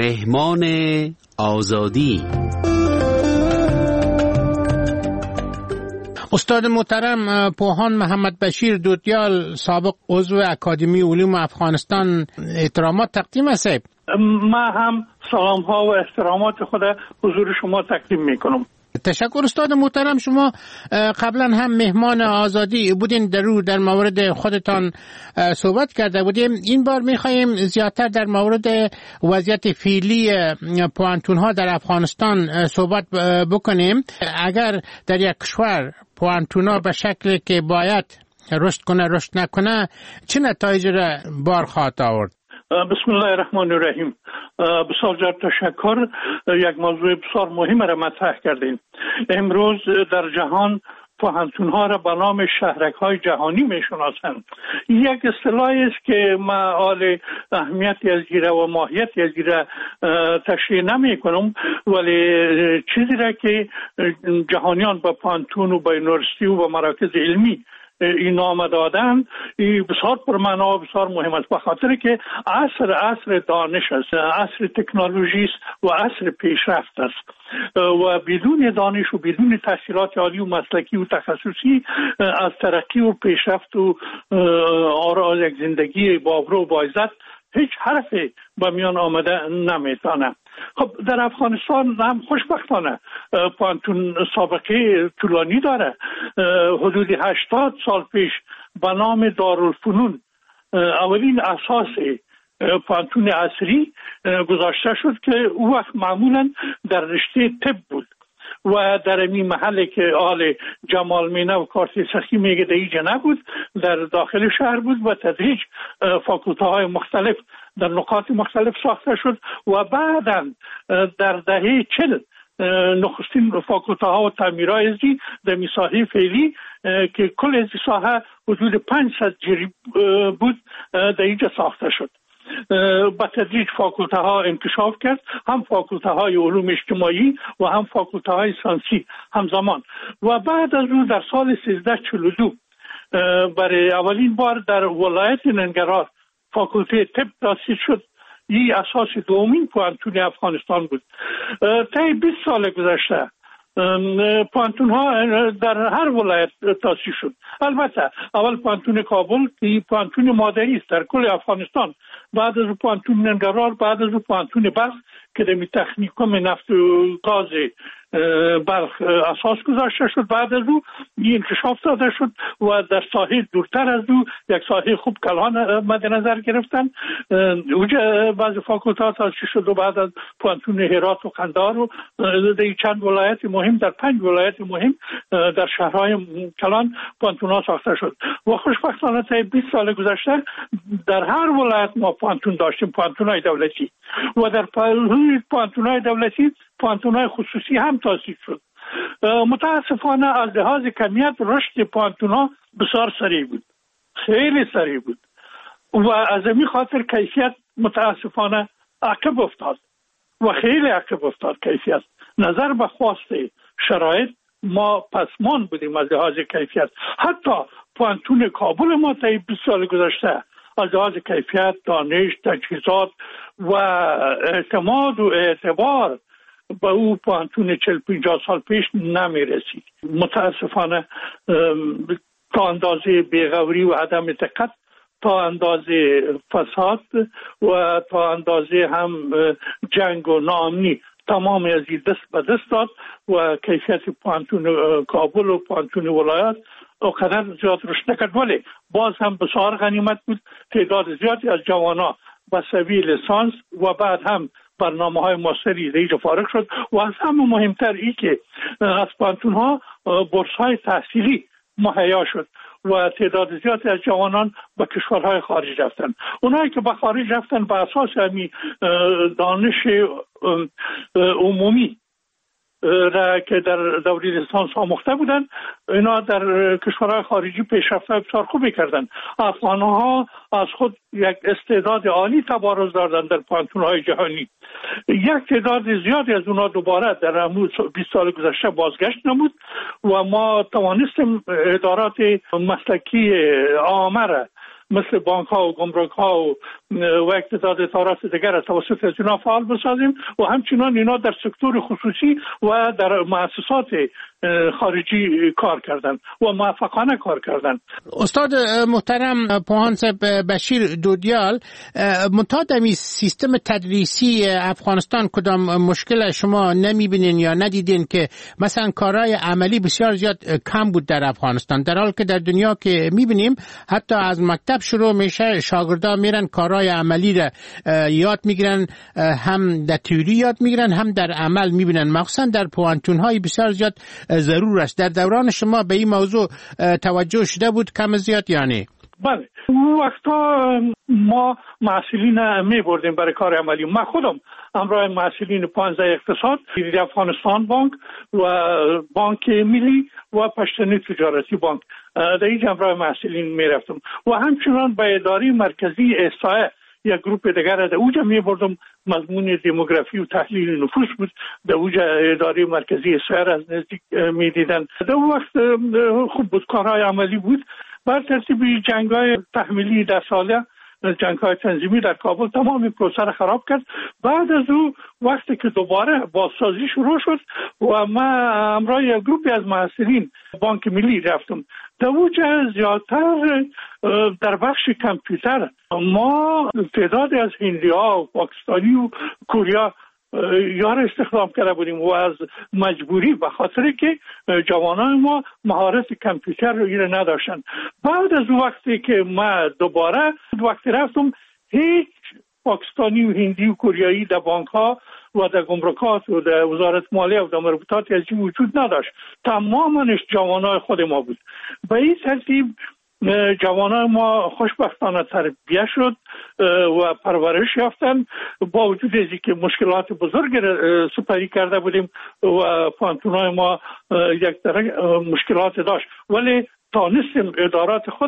مهمان آزادی. استاد محترم پوهان محمد بشیر دوتیال، سابق عضو اکادمی علوم افغانستان، احترامات تقدیم است. ما هم سلام ها و احترامات خود حضور شما تقدیم میکنم. تشکر استاد محترم. شما قبلا هم مهمان آزادی بودین، در مورد خودتان صحبت کرده بودیم. این بار میخواییم زیادتر در مورد وضعیت فعلی پوانتون ها در افغانستان صحبت بکنیم. اگر در یک کشور پوانتون ها به شکلی که باید رشد کنه رشد نکنه، چه نتایجی را بار خواهد آورد؟ بسم الله الرحمن الرحیم. بسیار تشکر. یک موضوع بسیار مهم را مطرح کردین. امروز در جهان پوهنتون‌ها را به نام شهرک‌های جهانی می‌شناسند. یک اصطلاحی است که معال اهمیتی از گیره و ماهیتی از گیره تشریح نمی‌کنم، ولی چیزی را که جهانیان با پوهنتون و با یونیورسیتی و با مراکز علمی این نام دادن، بسیار پرمعنا و بسیار مهم است، به خاطر که عصر دانش است، عصر تکنولوژی است و عصر پیشرفت است و بدون دانش و بدون تحصیلات عالی و مسلکی و تخصصی از ترقی و پیشرفت و آراز یک زندگی بابرو و باعزت هیچ حرفی به میان آمده نمیتونه. خب در افغانستان هم خوشبختانه پوهنتون سابقه طولانی داره. حدود 80 سال پیش به نام دارالفنون اولین اساس پوهنتون عصری گذاشته شد که او وقت معمولا در رشته طب بود و در این محله که آل جمال مینه و کارت سخی میگه در اینجا نبود، در داخل شهر بود و تدریج فاکولته های مختلف در نقاط مختلف ساخته شد و بعداً در دهه 40 نخستین فاکولته ها و تعمیرهای ازی در ساحه فعلی که کل ازی ساحه حدود 500 جری بود در اینجا ساخته شد. با تدریج فاکولته ها انکشاف کرد، هم فاکولته های علوم اجتماعی و هم فاکولته های ساینسی همزمان. و بعد از اون در سال 1342 برای اولین بار در ولایت ننگرهار فاکولته طب تأسیس شد. این اساس دومین پوهنتون افغانستان بود. طی 20 سال گذشته پوهنتون ها در هر ولایت تأسیس شد. البته اول پوهنتون کابل که پوهنتون مادری است در کل افغانستان، بعد از پوهنتون ننگرهار، بعد از پوهنتون بلخ که در تکنیکوم نفت و گاز بلخ اساس گذاشته شد. بعد از او انکشاف داده شد و در ساحه دورتر از او یک ساحه خوب کلان مد نظر گرفتن. اونجا بعض فاکولته ها تأسیس شد و بعد از پوهنتون هرات و قندهار و در چند ولایت مهم، در 5 ولایت مهم در شهرهای کلان پوهنتون ها ساخته شد. و خوشبختانه تا 20 سال گذشته در هر ولایت ما پوهنتون داشتیم، پوهنتون های دولتی، و در پوهنتون های دولتی پوهنتون های خصوصی هم تأسیس شد. متاسفانه از لحاظ کمیت رشد پوهنتون ها بسیار سریع بود، خیلی سریع بود و از این خاطر کیفیت متاسفانه عقب افتاد و خیلی عقب افتاد. کیفیت نظر به خواست شرایط ما پسمان بودیم از لحاظ کیفیت. حتی پوهنتون کابل ما تا 20 سال گذشته از لحاظ کیفیت، دانش، تجهیزات و اعتماد و اعتبار با او پوهنتون 40-50 سال پیش نمی رسید. متاسفانه تا اندازه بیغوری و عدم دقت، تا اندازه فساد و تا اندازه هم جنگ و ناامنی تمام از این دست به دست داد و کیفیت پوهنتون کابل و پوهنتون ولایت اونقدر زیاد رشد نکرد. ولی باز هم بسیار غنیمت بود. تعداد زیادی از جوانا به سوی لیسانس و بعد هم برنامه های ماستری دیگه فارغ شد و از همه مهمتر ای که از پوهنتون ها بورس های تحصیلی مهیا شد و تعداد زیادی از جوانان به کشورهای خارج رفتن. اونایی که به خارج رفتن به اساس همین دانش عمومی را که در دوره لیسانس آموخته بودن، اینا در کشورهای خارجی پیشرفت بسیار خوبی کردن. افغان‌ها از خود یک استعداد عالی تبارز دادن در پوهنتون‌های جهانی. یک تعداد زیادی از اونها دوباره در 20 سال گذشته بازگشت نمود و ما توانستیم ادارات مسلکی عامه را مثل بانک ها و گمرک ها و اقتصاد اطارات دیگر توسط از اینا فعال بسازیم و همچنان اینا در سکتور خصوصی و در مؤسسات خارجی کار کردن و موفقانه کار کردن. استاد محترم پوهان بشیر دودیال، متادمی سیستم تدریسی افغانستان کدام مشکل شما نمیبینین یا ندیدین که مثلا کارهای عملی بسیار زیاد کم بود در افغانستان، در حالی که در دنیا که میبینیم حتی از مکتب شروع میشه شاگردا میرن کارهای عملی را یاد میگیرن، هم در تئوری یاد میگیرن هم در عمل میبینن، مخصوصا در پوانتونهای بسیار زیاد ضرور است. در دوران شما به این موضوع توجه شده بود کم زیاد یعنی؟ بله، اون وقتا ما محصلین می بردیم برای کار عملی. من خودم همراه محصلین 15 اقتصاد، افغانستان بانک و بانک ملی و پشتنی تجارتی بانک در این همراه محصلین می رفتم و همچنان به اداره مرکزی احصایه یک گروپ دیگر در اوجا می بردم. مضمون دموگرافی و تحلیل نفوس بود. در اوجا اداره مرکزی احصایه از نزدیک می دیدن. در اون وقت خوب بود، کارهای عملی بود. بر ترتیب جنگ‌های تحمیلی در ساله، جنگ‌های تنظیمی در کابل تمام پروسه را خراب کرد. بعد از او وقتی که دوباره بازسازی شروع شد و من همراه یک گروپی از محصلین بانک ملی رفتم. در اوجا زیادتر در بخش کامپیوتر ما تعدادی از هندی‌ها و پاکستانی و کوریا یار استخدام کرده بودیم و از مجبوری، به خاطر که جوانان ما مهارت کامپیوتر رو نداشتن. بعد از وقتی که ما دوباره وقتی رفتم، هیچ پاکستانی و هندی و کوریایی در بانک ها و در گمرکات و در وزارت مالیه و در مربوطات از این وجود نداشت. تمامش جوانای خود ما بود. به این ترتیب جوانان ما خوشبختانه تربیت شد و پرورش یافتن. با وجود از اینکه مشکلات بزرگی سپری کرده بودیم و پانتونای ما یک مشکلات داشت، ولی تانستیم ادارات خود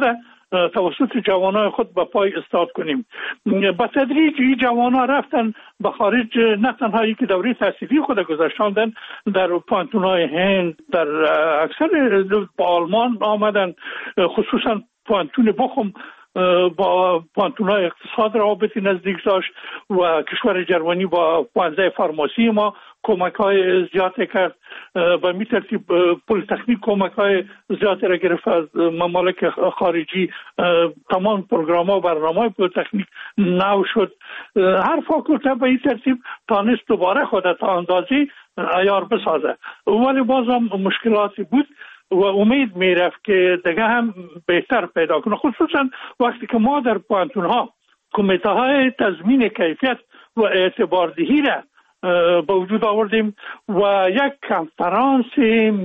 توسط جوانای خود به پای استاد کنیم. با تدریج این جوانا رفتن به خارج، نه تنها که دوره تحصیلی خود گذاشتن در پانتونای هند، در اکثر با آلمان آمدن، خصوصا پانتون بخم با پانتونای اقتصاد رابطی نزدیک داشت و کشور جرمنی با پانزه فارماسی ما کمک های زیاده کرد. به می ترتیب پلیتکنیک کمک های زیاده را گرفت از ممالک خارجی. تمام پروگرام ها و برنامه های پلیتکنیک نو شد. هر فاکولته به این ترتیب تانست دوباره خود تا اندازی عیار بسازه، ولی باز هم مشکلاتی بود و امید میرفت که دیگه هم بهتر پیدا کنه، خصوصا وقتی که ما در پانتون ها کمیته های تضمین کیفیت و اعتباردهی را به وجود آوردیم و یک کنفرانس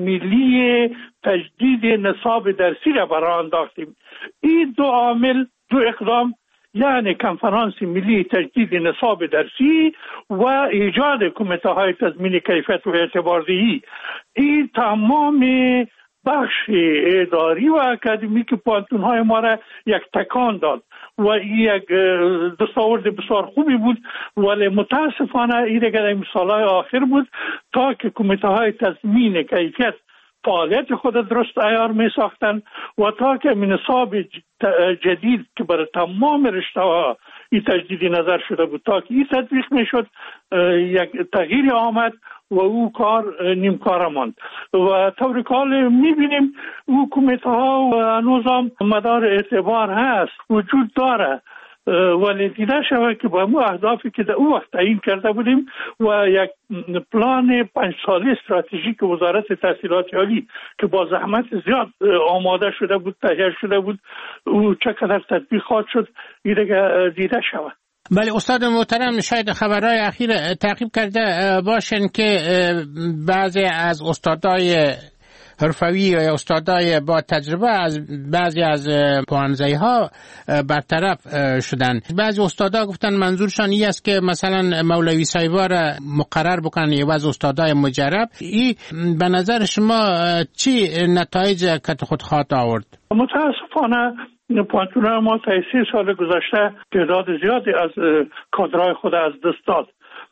ملی تجدید نصاب درسی را برای انداختیم. این دو عامل، دو اقدام، یعنی کنفرانس ملی تجدید نصاب درسی و ایجاد کمیته های تضمین کیفیت و اعتباردهی، این تمام بخش اداری و اکادمیک پانتون‌های ما را یک تکان داد و این یک دستاورد بسیار خوبی بود، ولی متاسفانه این دیگر مثالهای آخر بود تا که کمیته‌های تضمین کیفیت فعالیت خود درست عیار می ساختن و تا که نصاب جدید که برای تمام رشته‌ها این تجدیدی نظر شده بود تا که این تطبیق می شد، یک تغییر آمد و او کار نیمکاره ماند و طور کال می بینیم او کمیته ها و هنوز مدار اعتبار هست، وجود داره، ولی دیده شود که با مو اهدافی که در او وقت تعیین کرده بودیم و یک پلان 5 ساله استراتژیک وزارت تحصیلات عالی که با زحمت زیاد آماده شده بود، تهیه شده بود، او چقدر تطبیق خواهد شد دیده شود. بله استاد محترم، شاید خبرهای اخیر تعقیب کرده باشن که بعضی از استادای حرفوی و استادای با تجربه از بعضی از پوانزهی ها برطرف شدن. بعضی استادا گفتن منظورشان این است که مثلا مولوی صاحبا را مقرر بکنن یا بعضی استادای مجرب. این به نظر شما چی نتایج که خود خواهد آورد؟ متاسفانه پانتون ما تا 3 سال گذشته تعداد زیادی از کادرهای خود از دست داد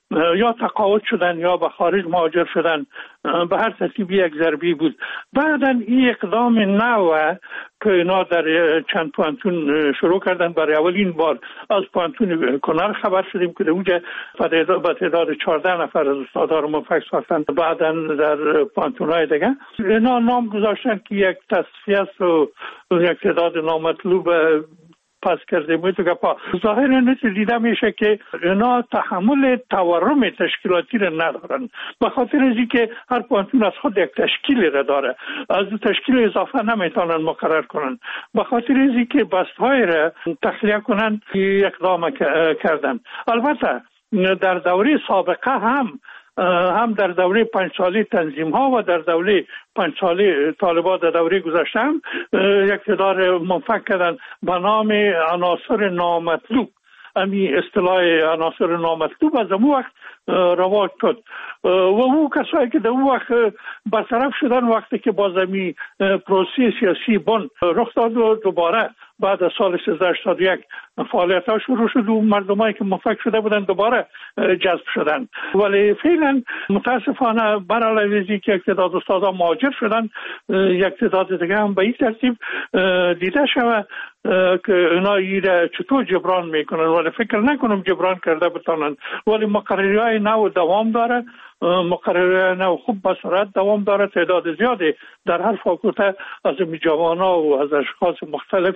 یا تقاعد شدن یا به خارج مهاجر شدن، به هر ترتیب یک ضربی بود. بعداً این اقدام نو که اینا در چند پوانتون شروع کردن، برای اولین بار از پوانتون کنر خبر شدیم که اونجا به تعداد 14 نفر از استادها رو منفک ساختن. بعداً در پوانتون‌های دیگه اینا نام گذاشتن که یک تصفیه است و یک تعداد نامطلوب پس کرده بود که ظاهرا دیده میشه که اینا تحمل تورم تشکیلاتی را ندارن، به خاطر از اینکه هر پوانتون از خود یک تشکیل را داره، از تشکیل اضافه نمیتونن مقرر کنن، به خاطر از اینکه بستهای را تخلیه کنن اقدام کردن. البته در دوره سابقه هم در دوره 5 ساله تنظیم ها و در دوره 5 ساله طالبان در دوره گذشته هم یک تعداد منفک کردن به نام عناصر نامطلوب. امی اصطلاح عناصر نامطلوب از اون وقت رواج شد و او کسایی که در اون وقت برطرف شدن وقتی که باز امی پروسه سیاسی بند رخ داد و دوباره بعد از سال 1381 فعالیت ها شروع شد و مردمایی که منفک شده بودن دوباره جذب شدن. ولی فعلا متاسفانه برعلاوه که یک تعداد استادا مهاجر شدن، یک تعداد دیگه هم به این ترتیب دیده شود که اینا ایره چطور جبران میکنن، ولی فکر نکنم جبران کرده بتانن. ولی مقرری های نو دوام داره، مقرری نو خوب به سرعت دوام داره، تعداد زیادی در هر فاکولته از جوانان و از اشخاص مختلف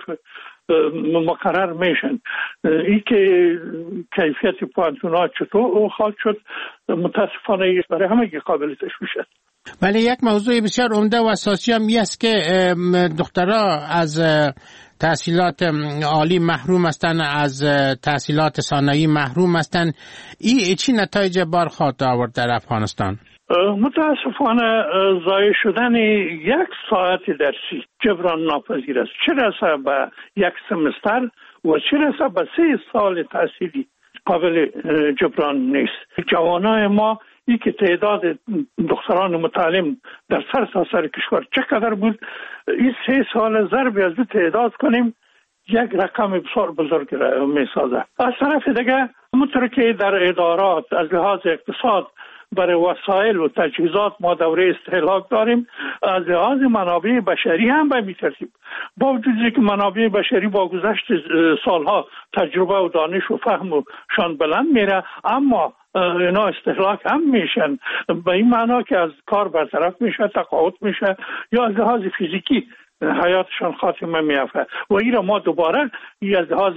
مقرر میشن. این که کیفیت پوانتون‌ها چطور خواهد شد متاسفانه برای همه قابل تشویش است. ولی یک موضوع بسیار عمده و اساسی هم است که دخترها از تحصیلات عالی محروم هستند، از تحصیلات ثانوی محروم هستند. این چی نتایج بار خواهد آورد در افغانستان؟ متاسفانه ضایع شدن 1 ساعت درسی جبران ناپذیر است، چه رسه به 1 سمستر و چه رسه به 3 سال تحصیلی قابل جبران نیست. جوانای ما این که تعداد دختران متعلم در سرتاسر کشور چقدر بود، این 3 سال ضرب از دو تعداد کنیم یک رقم بسیار بزرگ را می سازه. از طرف دیگه همونطور که در ادارات از لحاظ اقتصاد برای وسایل و تجهیزات ما دوره استهلاک داریم، از لحاظ منابع بشری هم به این ترتیب. با وجود که منابع بشری با گذشت سالها تجربه و دانش و فهم و شان بلند میره، اما اینا استهلاک هم میشن، به این معنا که از کار برطرف میشه، تقاعد میشه یا از لحاظ فیزیکی حیاتشان خاتمه میافته. و این را ما دوباره از لحاظ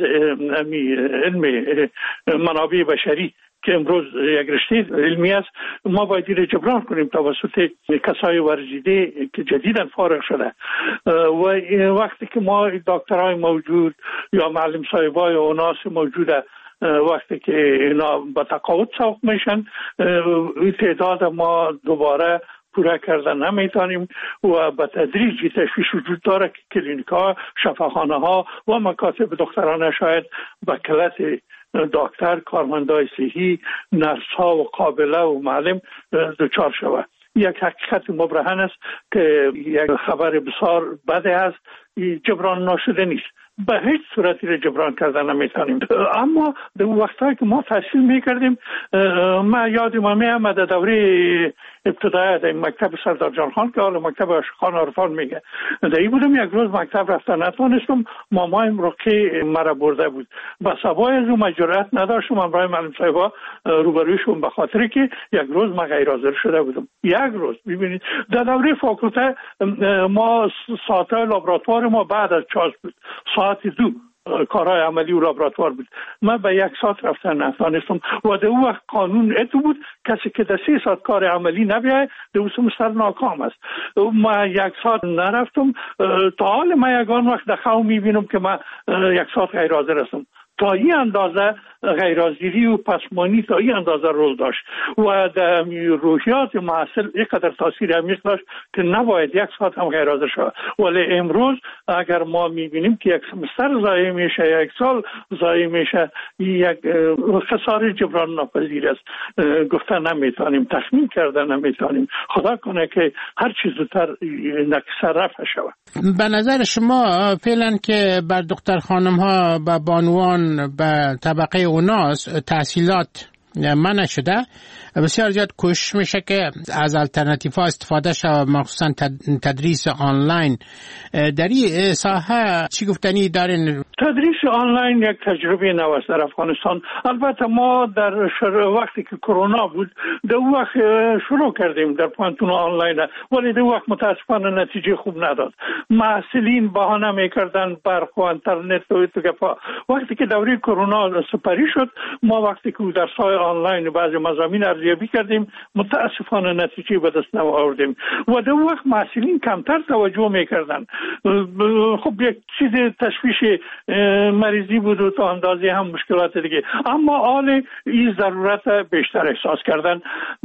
علم منابع بشری که امروز یک رشته علمی است، ما باید این جبران کنیم توسط کسای ورزیده که جدیداً فارغ شده. و وقتی که ما دکترای موجود یا معلم صاحبای و ناس موجوده وقتی که اینا با تقاعد سوق میشن، این تعداد ما دوباره پورا کردن نمیتونیم و به تدریج تشویش وجود داره که کلینیک ها، شفاخانه ها و مکاتب دکترانه شاید به کلت دکتر، کارمندای صحی، نرس ها و قابله و معلم دچار شود. یک حقیقت مبرهن است که یک خبر بسیار بده است، جبران ناشده نیست، به هیچ صورتی را جبران کردن نمیتونیم. اما در وقتایی که ما تحصیل میکردیم، ما یادم میاد در دوره ابتدایی در مکتب سردار جان خان که حالا مکتب عاشقان عرفان میگه، در این بودم. یک روز مکتب رفتن نتونستم، مامایم رقی مرا برده بود، با سبای از اون جرأت نداشتم امرای معلم صاحبا روبرویشون، به خاطر که یک روز ما غیر حاضر شده بودم. یک روز ببینید در دوره فاکولته ما ساعت‌های لابراتوار ما بعد از 4 بود، ساعت 2 کارهای عملی و لابراتوار بود. من به 1 ساعت رفتن نتونستم و در اون وقت قانون اتو بود کسی که در 3 ساعت کار عملی نبیاید در اون سمستر ناکام است. ما 1 ساعت نرفتم. تا حال ما یگان وقت در خواه میبینم که من 1 ساعت غیر حاضر هستم. تا این اندازه غیرحاضری و پسمانی تا این اندازه رول داشت و در روحیات محصل اینقدر تاثیر عمیق داشت که نباید 1 ساعت هم غیر حاضر شود. ولی امروز اگر ما میبینیم که 1 سمستر ضایع میشه، 1 سال ضایع میشه، یک خساره جبران ناپذیر است. گفتن نمیتونیم، تخمین کردن نمیتونیم. خدا کنه که هر چیز زودتر نقصه رفع شود. به نظر شما فعلا که بر دختر خانم ها، به بانوان، به طبقه اوناس تحصیلات منع شده. بسیار زیاد کوشش میشه که از الटरनेटिव ها استفاده شود، مخصوصا تدریس آنلاین. در این ساحه چی گفتنی دارین؟ تدریس آنلاین یک تجربه نو است در افغانستان. البته ما در وقتی که کرونا بود در وقت شروع کردیم در پانتون آنلاین، ولی در وقت متاسفانه نتیجه خوب نداد. محصلین بهانه میکردن برق و اینترنت و گپا. وقتی که دوره کرونا سپری شد، ما وقتی که درس‌های آنلاین بعضی مضامین ارزیابی کردیم، متاسفانه نتیجه به دست نآوردیم و در وقت محصلین کمتر توجه میکردن. خب یک چیز تشویش مریضی بود و تا اندازه هم مشکلات دیگه، اما حال این ضرورت بیشتر احساس کردن.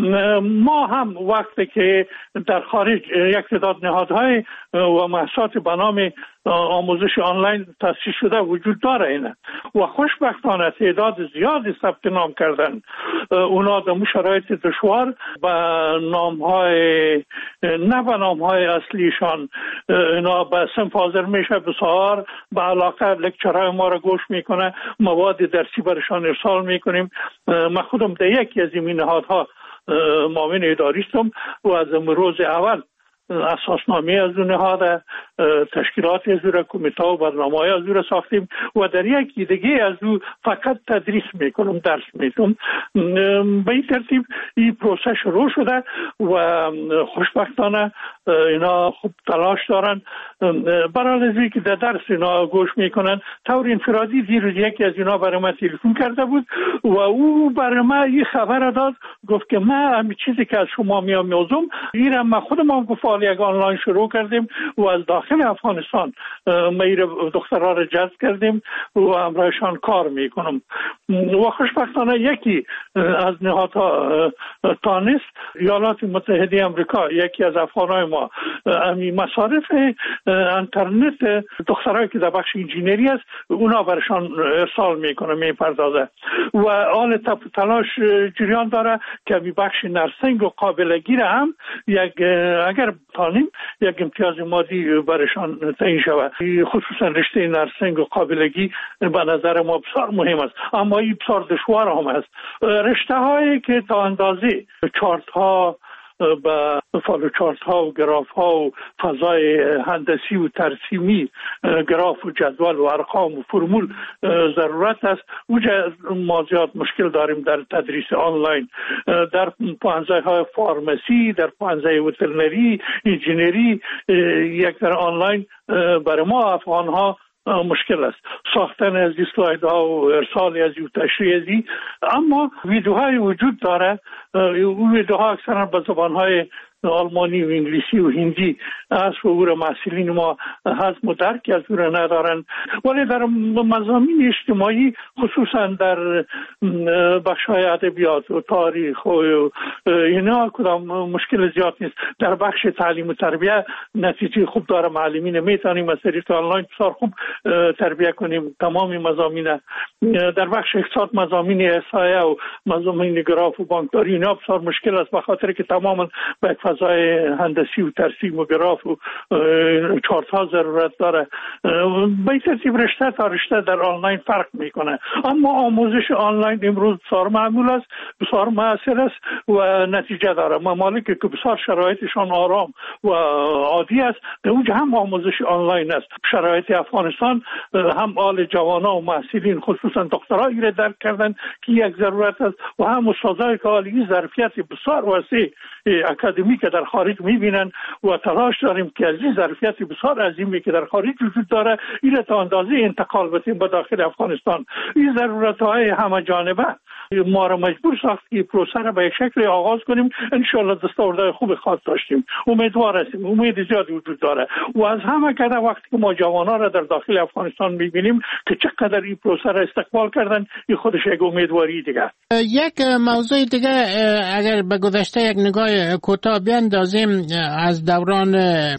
ما هم وقتی که در خارج یک تعداد نهادهای و مؤسسات به نام آموزش آنلاین تأسیس شده وجود داره اینه و خوشبختانه تعداد زیادی ثبت نام کردن. اونا در شرایط دشوار با نامهای نه به نامهای اصلیشان اینا به صنف حاضر میشه، بسیار با علاقه لکچرهای ما را گوش میکنه، مواد درسی برشان ارسال میکنیم. من خودم در یکی از این نهادها معاون اداری هستم و از روز اول اساسنامه از اون نهاد، تشکیلات از اون، کمیته و برنامه‌های از اون ساختیم و در یکی دیگه از اون فقط تدریس میکنم، درس میدم. به این ترتیب این پروسه شروع شده و خوشبختانه اینا خوب تلاش دارن. برای ازی که در درس اینا گوش میکنن. طور انفرادی دیروز یکی از اینا برای من تلفن کرده بود و او برای من این خبر داد، گفت که من همین چیزی که از شما میام ایرم من خودم گفت یک آنلاین شروع کردیم و از داخل افغانستان میر دخترها را جذب کردیم و همراهشان کار میکنم و خوشبختانه یکی از نهادها تانست ایالات متحده آمریکا، یکی از افغانای ما همین مصارف اینترنت دخترایی که در بخش انجینری است اونا برشان ارسال میکنه، میپردازه و آل تلاش جریان داره که می بخش نرسنگ و قابلگی را هم اگر تانیم یک امتیاز مادی برشان تعیین شود. خصوصا رشته نرسنگ و قابلگی به نظر ما بسیار مهم است، اما این بسیار دشوار هم است. رشته هایی که تا اندازه چارت ها با فالو چارت ها و گراف ها و فضای هندسی و ترسیمی، گراف و جدول و ارقام و فرمول ضرورت است. اوجا ما زیاد مشکل داریم در تدریس آنلاین. در پانزه های فارمسی، در پانزه وترنری، انجینری یک در آنلاین برای ما افغان ها مشکل است. ساختن از اسلاید ها و ارسال از و تشریح ازی، اما ویدیوهای وجود داره. اون ویدیوها اکثرا به زبانهای آلمانی و انگلیسی و هندی است و او را محصلین ما هضم و درک از او را ندارن، ولی در مضامین اجتماعی خصوصا در بخش‌های ادبیات و تاریخ و اینا کدام مشکل زیاد نیست. در بخش تعلیم و تربیت نتیجه خوب داره، معلمین میتونیم از طریق آنلاین بسیار خوب تربیت کنیم تمام مضامین. در بخش اقتصاد مضامین احصایه و مضامین گراف و بانکداری اینا بسیار مشکل است، به خاطر که تماما به فضای هندسی و ترسیم و گراف و چارت ها ضرورت داره. به این ترتیب رشته تا رشته در آنلاین فرق میکنه، اما آموزش آنلاین امروز بسیار معمول است، بسیار مؤثر است و نتیجه داره. ممالک که بسیار شرایطشان آرام و عادی است در اونجا هم آموزش آنلاین است. شرایط افغانستان هم آل جوانا و محصلین خصوصا دخترایی را درک کردن که یک ضرورت است و هم استادای که عالی ظرفیت بسیار وسیع اکادمی که در خارج میبینن و تلاش داریم که از این ظرفیت بسیار عظیمی که در خارج وجود داره این تا اندازه انتقال بدیم به داخل افغانستان. این ضرورت‌های همه جانبه ما را مجبور ساخت که پروسه را به یک شکل آغاز کنیم. ان شاء الله دستاوردهای خوب خاص داشتیم، امیدوار هستیم، امید زیادی وجود داره و از همه کده وقتی که ما جوانان را در داخل افغانستان میبینیم که چقدر این پروسه را استقبال کردن، این خودش یک امیدواری دیگه. یک موضوع دیگه اگر به گذشته یک نگاه کوتاه بیاندازیم، از دوران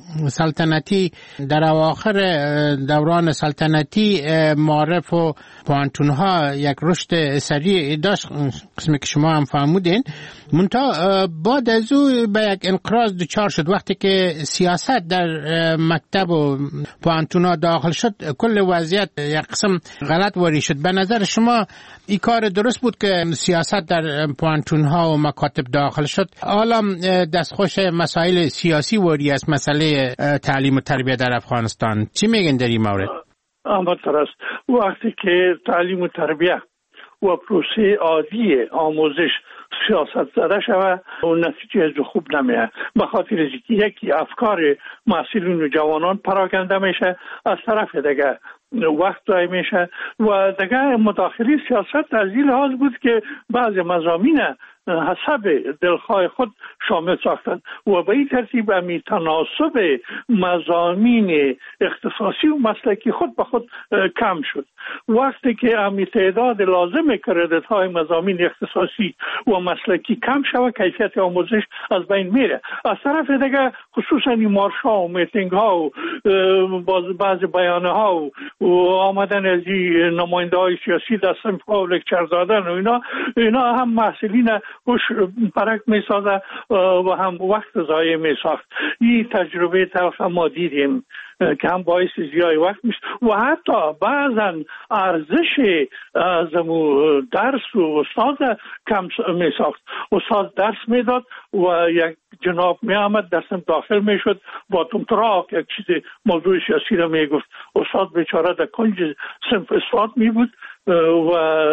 سلطنتی در اواخر دوران سلطنتی معارف و پوانتون‌ها یک رشد سریع داشت قسمی که شما هم فهمودین. منتها بعد از او به یک انقراض دچار شد. وقتی که سیاست در مکتب و پوهنتون‌ها داخل شد، کل وضعیت یک قسم غلط واری شد. به نظر شما این کار درست بود که سیاست در پوهنتون‌ها و مکاتب داخل شد؟ حالا دستخوش مسائل سیاسی واری است مسئله تعلیم و تربیت در افغانستان. چی میگن در این مورد؟ همانطور است. وقتی که تعلیم و تربیت و پروسه عادی آموزش سیاست زده شود و نتیجه خوب نمیاد، به خاطر اینکه یکی افکار مسئولین و جوانان پراکنده میشه، از طرف دیگه وقت ضایع میشه و دیگه مداخله سیاست از این لحاظ بود که بعضی مضامین حسب دلخواه خود شامل ساختند و به این ترتیب امی تناسب مضامین اختصاصی و مسلکی خود به خود کم شد. وقتی که امی تعداد لازم کردیت های مضامین اختصاصی و مسلکی کم شود، کیفیت آموزش از بین میره. از طرف دیگه خصوصا این مارش ها و میتینگ ها و بعض بیانه ها و آمدن از نماینده های سیاسی در صنف ها و لکچر دادن و اینا هم مسئولین خوش پرک می سازه و هم وقت ضایع می ساخت. این تجربه تلخ ما دیدیم که هم باعث ضیاع وقت میشه و حتی بعضا ارزش از درس و استاد کم می ساخت. استاد درس میداد و یک جناب می آمد درسم داخل می شد با تمتراک یک چیز موضوع سیاسی را می گفت. استاد بیچاره در کنج صنف استاد می بود و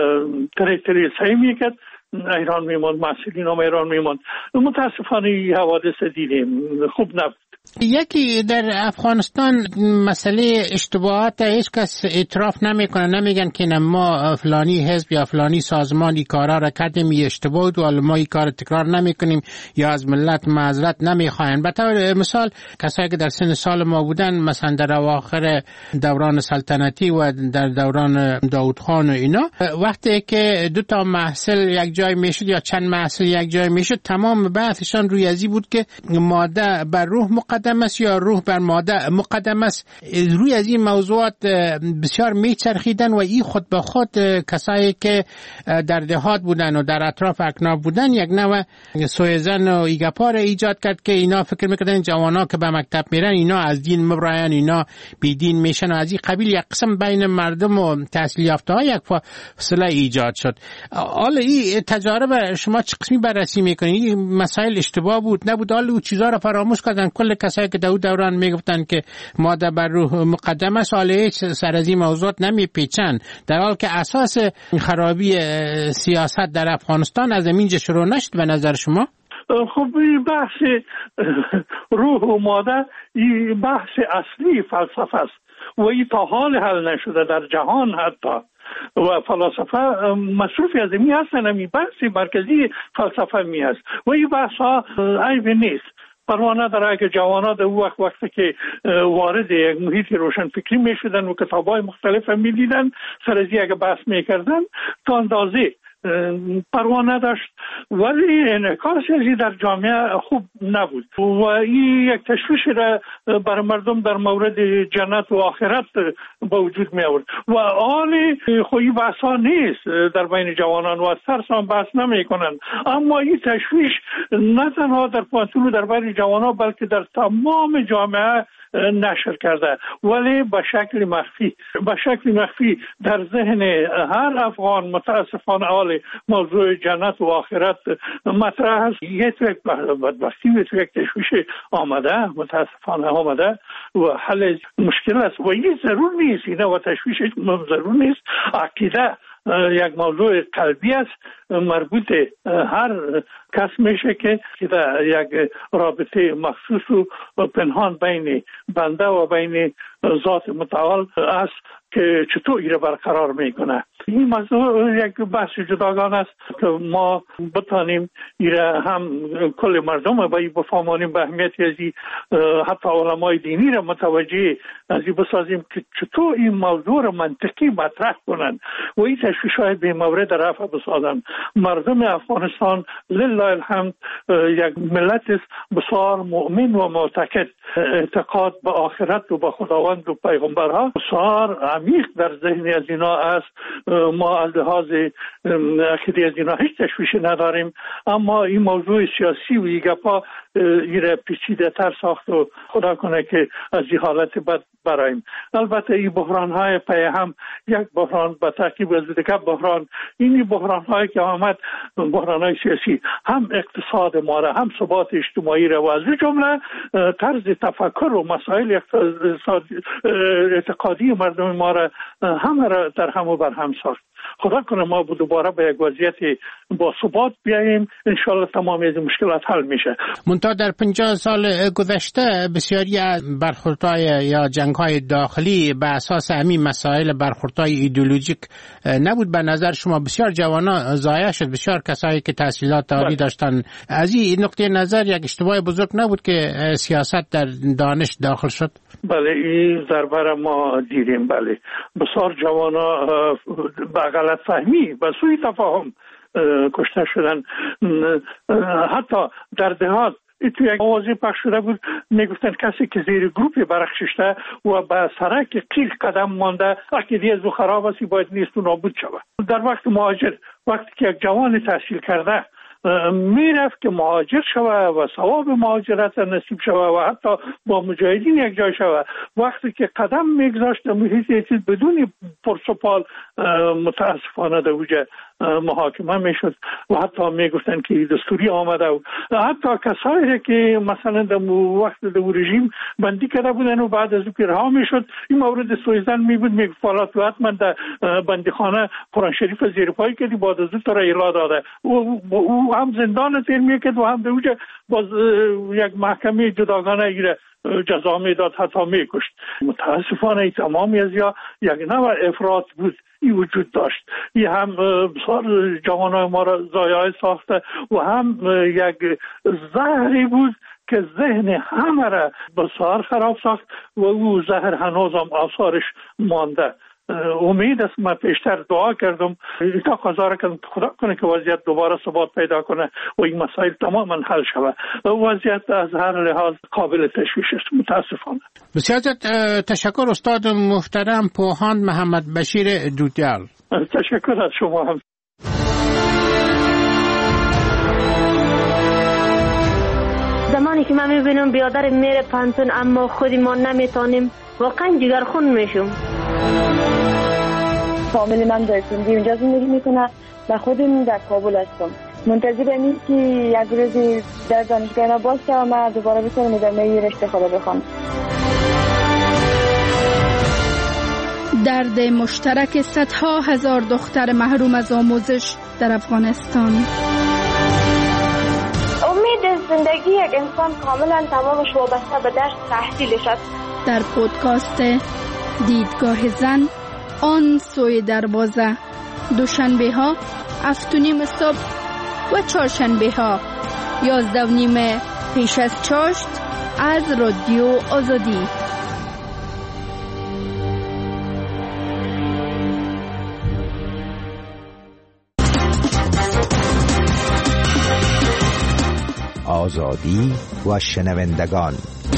تری سعی می کرد ایران میموند، مسئولین هم ایران میموند. متاسفانه حوادث دیدیم، خوب نبود. یکی در افغانستان مسئله اشتباهات هیچ کس اعتراف نمیکنه، نمیگن که ما فلانی حزب یا فلانی سازمانی کارا را کردیم اشتباه بود و ما این کار تکرار نمیکنیم یا از ملت معذرت نمیخواین. به طور مثال کسایی که در سن سال ما بودن، مثلا در اواخر دوران سلطنتی و در دوران داود خان و اینا، وقتی که دو تا محصل یک جای میشد یا چند محصل یک جای میشد، تمام بحثشان روی ازی بود که ماده بر روح مقدم است یا روح بر ماده مقدم است. روی از این موضوعات بسیار میچرخیدن و این خود به خود کسایی که در دهات بودن و در اطراف اکناف بودن یک نوع سویزن و ایگپار ایجاد کرد که اینا فکر میکردن جوانا که به مکتب میرن اینا از دین مبراین، اینا بیدین میشن و از این قبیل یک قسم بین مردم و تحصیل یافته ها یک فاصله ایجاد شد. حالا این تجارب شما چه قسمی بررسی میکنید؟ این مسائل اشتباه بود نبود؟ حالا او چیزا را فراموش کردن کل کسایی که دوران میگفتن که ماده بر روح مقدم است، حالا هیچ سر از این موضوعات نمیپیچن، در حال که اساس خرابی سیاست در افغانستان از اینجا شروع نشد. به نظر شما؟ خب این بحث روح و ماده این بحث اصلی فلسفه است و این تا حال حل نشده در جهان حتی و فلاسفه مصروفی از این هستن. این بحث مرکزی فلسفه می هست و این بحث ها عیب نیست. پروانه داره که جوانان در وقتی که وارد یک محیط روشن فکری می شدن و کتابای مختلف می دیدن، سر از یک بحث می کردن تا اندازه پروانه داشت، ولی انعکاسش در جامعه خوب نبود و این یک تشویش را بر مردم در مورد جنت و آخرت به وجود می آورد و آن خویی بحث ها نیست در بین جوانان و از ترس هم بحث نمی کنند. اما این تشویش نه تنها در پانتون و در بین جوانان بلکه در تمام جامعه نشر کرده، ولی به شکل مخفی در ذهن هر افغان متاسفانه حال موضوع جنت و آخرت مطرح است. یک بدبختی و یک تشویش آمده، متاسفانه آمده و حل مشکل است و این ضرور نیست، این و تشویش ضرور نیست. عقیده یک موضوع قلبی است، مربوط هر کس میشه که یک رابطه مخصوص و پنهان بین بنده و بین ذات متعال است که چطور ایره برقرار میکنه. این موضوع یک بحث جداگانه است که ما بتانیم ایره هم کل مردم و بفهمانیم به اهمیت ازی، حتی علمای دینی را متوجه ازی بسازیم که چطور این موضوع را منطقی مطرح کنند و این تشویش‌های به مورد رفع بسازند. مردم افغانستان لله الحمد یک ملت بسیار مؤمن و معتقد، اعتقاد به آخرت و به خداوند و پیغمبرها بسیار عمیق در ذهن از اینا است ما از لحاظ عقیده از اینا هیچ تشویشی نداریم، اما این موضوع سیاسی و این گپا ایره پیچیده تر ساخت و خدا کنه که از این حالت بد برایم. البته این بحران های پی هم یک بحران به تعقیب از دیگر بحران، این بحران هایی که آمد بحران های سیاسی هم اقتصاد ما را هم ثبات اجتماعی را و از جمله طرز تفکر و مسائل اعتقادی مردم ما را همه را در هم و بر هم ساخت. خدا کنه ما دوباره به یک وضعیت با ثبات بیاییم، انشالله تمام از مشکلات حل میشه. منتها در 50 سال گذشته بسیاری از برخوردهای یا جنگ‌های داخلی به اساس همین مسائل برخوردهای ایدئولوژیک نبود. به نظر شما بسیار جوانان ضایع شد، بسیار کسایی که تحصیلات عالی داشتن. از این نقطه نظر یک اشتباه بزرگ نبود که سیاست در دانش داخل شد؟ بله، این ضربه را ما دیدیم. بله، بسیار جوانا به غلط فهمی و سوء تفاهم کشته شدن. حتی در دهات تو یک آوازی پخش شده بود، میگفتن کسی که زیر گروپ برخششته و به سرک قیل قدم مانده عقیده از او خراب است باید نیست و نابود شود. در وقت مهاجر، وقتی که یک جوان تحصیل کرده میرفت که مهاجر شود و ثواب مهاجرت نصیب شود و حتی با مجاهدین یک جای شود، وقتی که قدم میگذاشت محیط چیز بدون پرسپال متاسفانه در وجه محاکمه میشد و حتی میگفتن که دستوری آمده و حتی کسایی که مثلا در وقت در رژیم بندی کرده بودن و بعد از او که رها میشد، این مورد سویزن میبود، میگفت فالات و حتما در بندیخانه قرآن شریف زیر پای کردی بعد از او تو را ایلا داده، او هم زندان تیر میکرد و هم در وجه باز یک محکمه جداگانه ایره جزا میداد، حتی میکشت. متاسفانه تمامی از یا یک نوع افراط بود این وجود داشت. این هم بسیار جوانای ما را ضایع ساخته و هم یک زهری بود که ذهن همه را بسیار خراب ساخت و او زهر هنوز هم آثارش مانده. امید است، من پیشتر دعا کردم تا قضا کردم خدا کنه که وضعیت دوباره ثبات پیدا کنه و این مسائل تماما حل شود. وضعیت از هر لحاظ قابل تشویش است متاسفانه. بسیار تشکر استاد محترم پوهاند محمد بشیر دودیال. تشکر از شما هم. زمانی که من میبینم بیادر میره پانتون اما خودی ما نمیتونیم، واقعا جگرخون میشم. فامیل من در سندی اونجا زندگی میکنه و خودم در کابل هستم. منتظرم این که یک روزی در دانشگاه ما باز شوم و دوباره بتونم ادامه رشته خود بخونم. درد مشترک صدها هزار دختر محروم از آموزش در افغانستان. امید زندگی یک انسان کاملا تمامش وابسته به درس تحصیلش است. در پودکاست دیدگاه زن آن سوی دروازه، دوشنبه ها 7:30 صبح و چهارشنبه ها 11:30 پیش از چاشت از رادیو آزادی. آزادی و شنوندگان.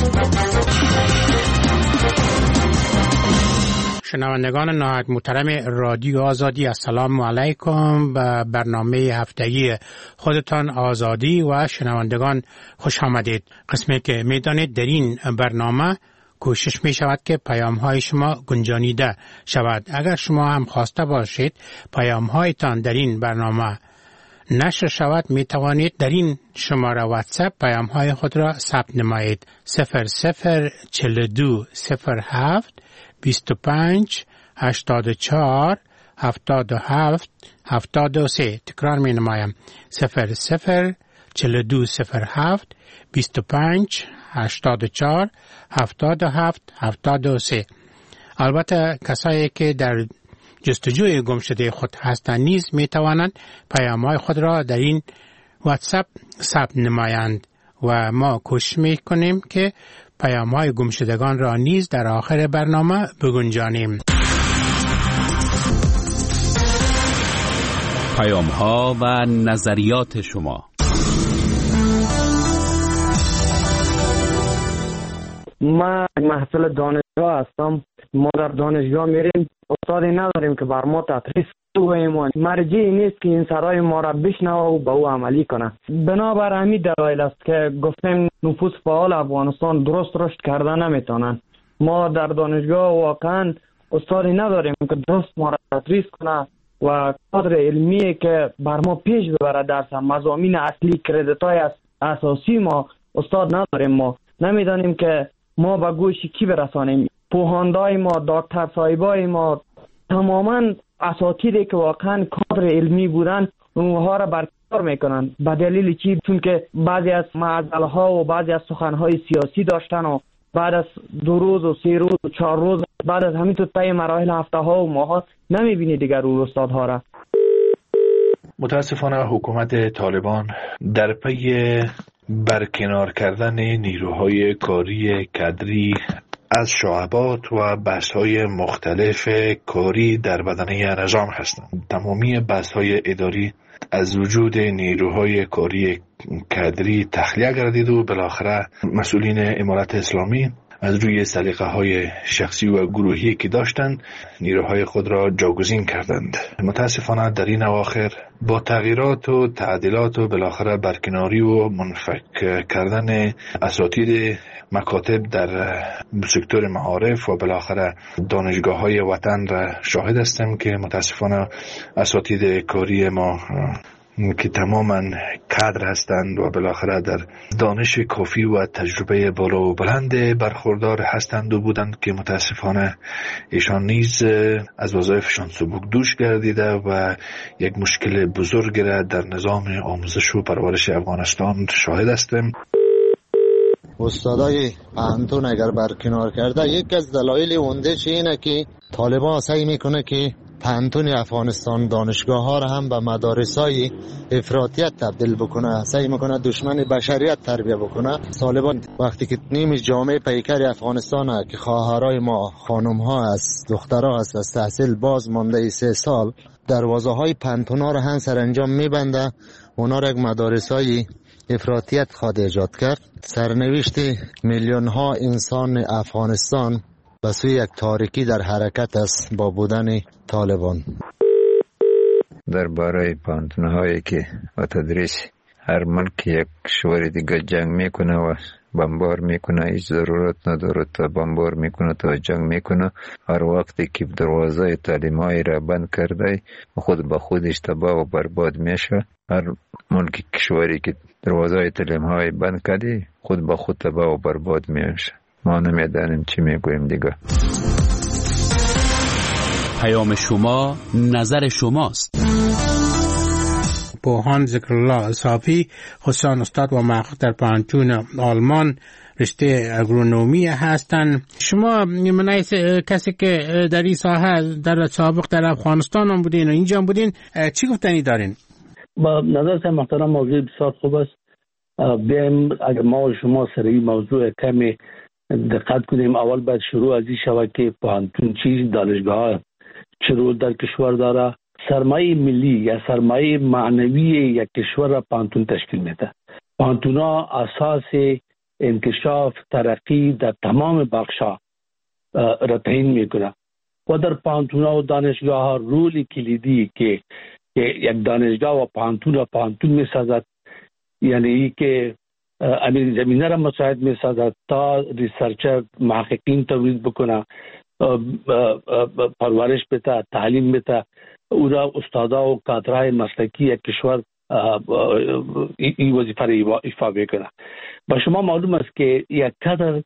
شنوندگان نهایت محترم رادیو آزادی، السلام علیکم. به برنامه هفتگی خودتان آزادی و شنوندگان خوش آمدید. قسمی که میدانید در این برنامه کوشش می شود که پیام های شما گنجانیده شود. اگر شما هم خواسته باشید پیام هایتان در این برنامه نشر شود، می توانید در این شماره واتساپ پیام های خود را ثبت نمایید. 0042 07 25 84 77 73. تکرار می نمایم. 0042 07 25 84 77 73. البته کسایی که در جستجوی گمشده خود هستند نیز می توانند پیام‌های خود را در این واتساپ ثبت نمایند و ما کوشش می کنیم که پیام‌های گمشدگان را نیز در آخر برنامه بگنجانیم. پیام‌ها و نظریات شما. من محصل دانشگاه هستم. ما در دانشگاه میریم، استادی نداریم که بر ما تدریس بگوییم. مرجعی نیست که این سرای ما را بشنوه و به او عملی کنه. بنابر همین دلایل است که گفتیم نفوذ فعال افغانستان درست رشد کرده نمیتونن. ما در دانشگاه واقعا استادی نداریم که درست ما را تدریس کنه و کادر علمی که بر ما پیش ببره درس مضامین اصلی کردیت های اساسی ما استاد نداریم. ما نمیدانیم که ما به گوش کی برسانیم. پوهاندای ما، دکتر صاحبای ما، تماما اساتیدی که واقعا کادر علمی بودن اونها را برکنار میکنن. به دلیل چی؟ چون که بعضی از معضله ها و بعضی از سخن های سیاسی داشتن و بعد از 2 روز و 3 روز و 4 روز بعد از همین تو طی مراحل هفته ها و ماه ها نمیبینی دیگر اون استادها را. متاسفانه حکومت طالبان در پی برکنار کردن نیروهای کاری کادری از شعبات و بحث‌های مختلف کاری در بدنه نظام هستند. تمامی بحث‌های اداری از وجود نیروهای کاری کادری تخلیه گردید و بالاخره مسئولین امارت اسلامی از روی سلیقه‌های شخصی و گروهی که داشتند نیروهای خود را جاگزین کردند. متاسفانه در این اواخر با تغییرات و تعدیلات و بالاخره برکناری و منفک کردن اساتید مکاتب در سکتور معارف و بالاخره دانشگاه‌های وطن را شاهد هستم که متاسفانه اساتید کاری ما که تماما کادر هستند و بالاخره در دانش کافی و تجربه بالا و بلند برخوردار هستند و بودند که متاسفانه ایشان نیز از وظایفشان سبک دوش گردیده و یک مشکل بزرگ را در نظام آموزش و پرورش افغانستان شاهد هستیم. استادای پانتون اگر برکنار کرده، یک از دلایل عمده‌اش اینه که طالبان سعی میکنه که پانتون افغانستان دانشگاه ها را هم به مدارس های افراطیت تبدیل بکنه، سعی میکنه دشمن بشریت تربیه بکنه. طالبان وقتی که نیم جامعه پیکر افغانستان که خواهرای ما خانم ها است، دخترها است، از تحصیل باز مانده 3 سال، دروازه های پانتون ها را هم سرانجام میبنده، اونا را یک مدارس های افراطیت خواهد ایجاد کرد. سرنوشت میلیون ها انسان افغانستان به سوی یک تاریکی در حرکت است با بودن طالبان. درباره پانتون‌هایی که و تدریس هر ملک یک کشور دیگه جنگ میکنه و بمبار میکنه، هیچ ضرورت نداره تا بمبار میکنه تا جنگ میکنه. هر وقتی که دروازه تعلیم‌های را بند کرده خود به خودش تباه و برباد میشه. هر ملک کشوری که دروازه تعلیم‌های بند کرده خود به خود تباه و برباد میشه. ما نمیدانیم چی میگویم دیگه. پیام شما نظر شماست. پوهان ذکرالله صافی، خصوصا استاد و محقق در پانتون آلمان رشته اگرونومی هستند. شما منای کسی که در این ساحه در سابق در افغانستان هم بودین و اینجا هم بودین، چی گفتنی دارین؟ با نظر محترم موضوع بسیار خوب است. بیایم اگر ما و شما سر این موضوع کمی دقت کنیم. اول باید شروع از این شود که پانتون چیز، دانشگاه چه رول در کشور داره. سرمایه ملی یا سرمایه معنوی یک کشور را پانتون تشکیل میده. پانتون ها اساس انکشاف ترقی در تمام بخشا را تعیین میکنه و در پانتون ها و دانشگاه ها رولی کلیدی که یک دانشگاه و پانتون میسازد، یعنی که امیر زمینه را مساعد میسازد تا ریسرچر محققین تولید بکنه، پرورش بده، تعلیم بده، او را استادا و کادرهای مسلکی یک کشور این وظیفه را ایفا بکنه. با شما معلوم است که یک کادر،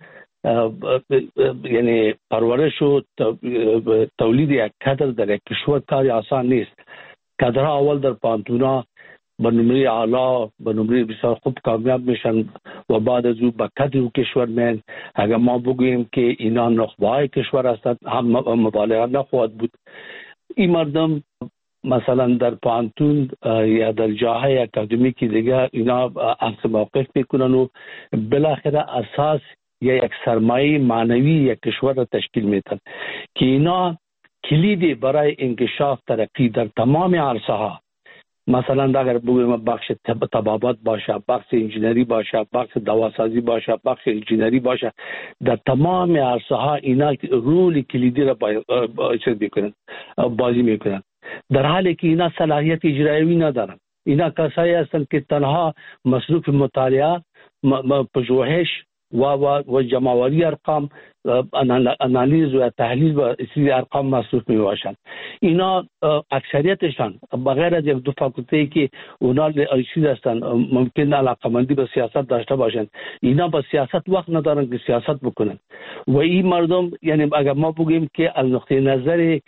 یعنی پرورش و تولید یک کادر در یک کشور کاری آسان نیست. کادرها اول در پانتونا به نمره اعلا، به نمره بسیار خوب کامیاب میشن و بعد از او به کادر و کشور میان. اگر ما بگوییم که اینا نخبه‌های کشور هستند هم مبالغه نخواهد بود. این مردم مثلا در پانتون یا در جاهای اکادمیکی دیگه اینا اخذ موقف میکنن و بالاخره اساس یا یک سرمایه معنوی یک کشور را تشکیل میدن که اینا کلیدی برای انکشاف ترقی در تمام عرصه ها مثلا اگر بگویم بخش طبابت باشه، بخش انجینری باشه، بخش دواسازی باشه، بخش انجینری باشه، در تمام عرصه ها اینا رول کلیدی را بازی میکنن، در حالی که اینا صلاحیت اجرایی ندارن. اینا کسایی هستند که تنها مصروف مطالعه، پژوهش و جمع‌آوری ارقام، انالیز و تحلیل و اصلی ارقام مصروف می باشند. اینا اکثریتشان بغیر از یک دو فاکولته که اونا چیز هستند ممکن علاقه‌مندی به سیاست داشته باشند، اینا با سیاست وقت ندارن که سیاست بکنن. و این مردم یعنی اگر ما بگیم که از نقطه نظر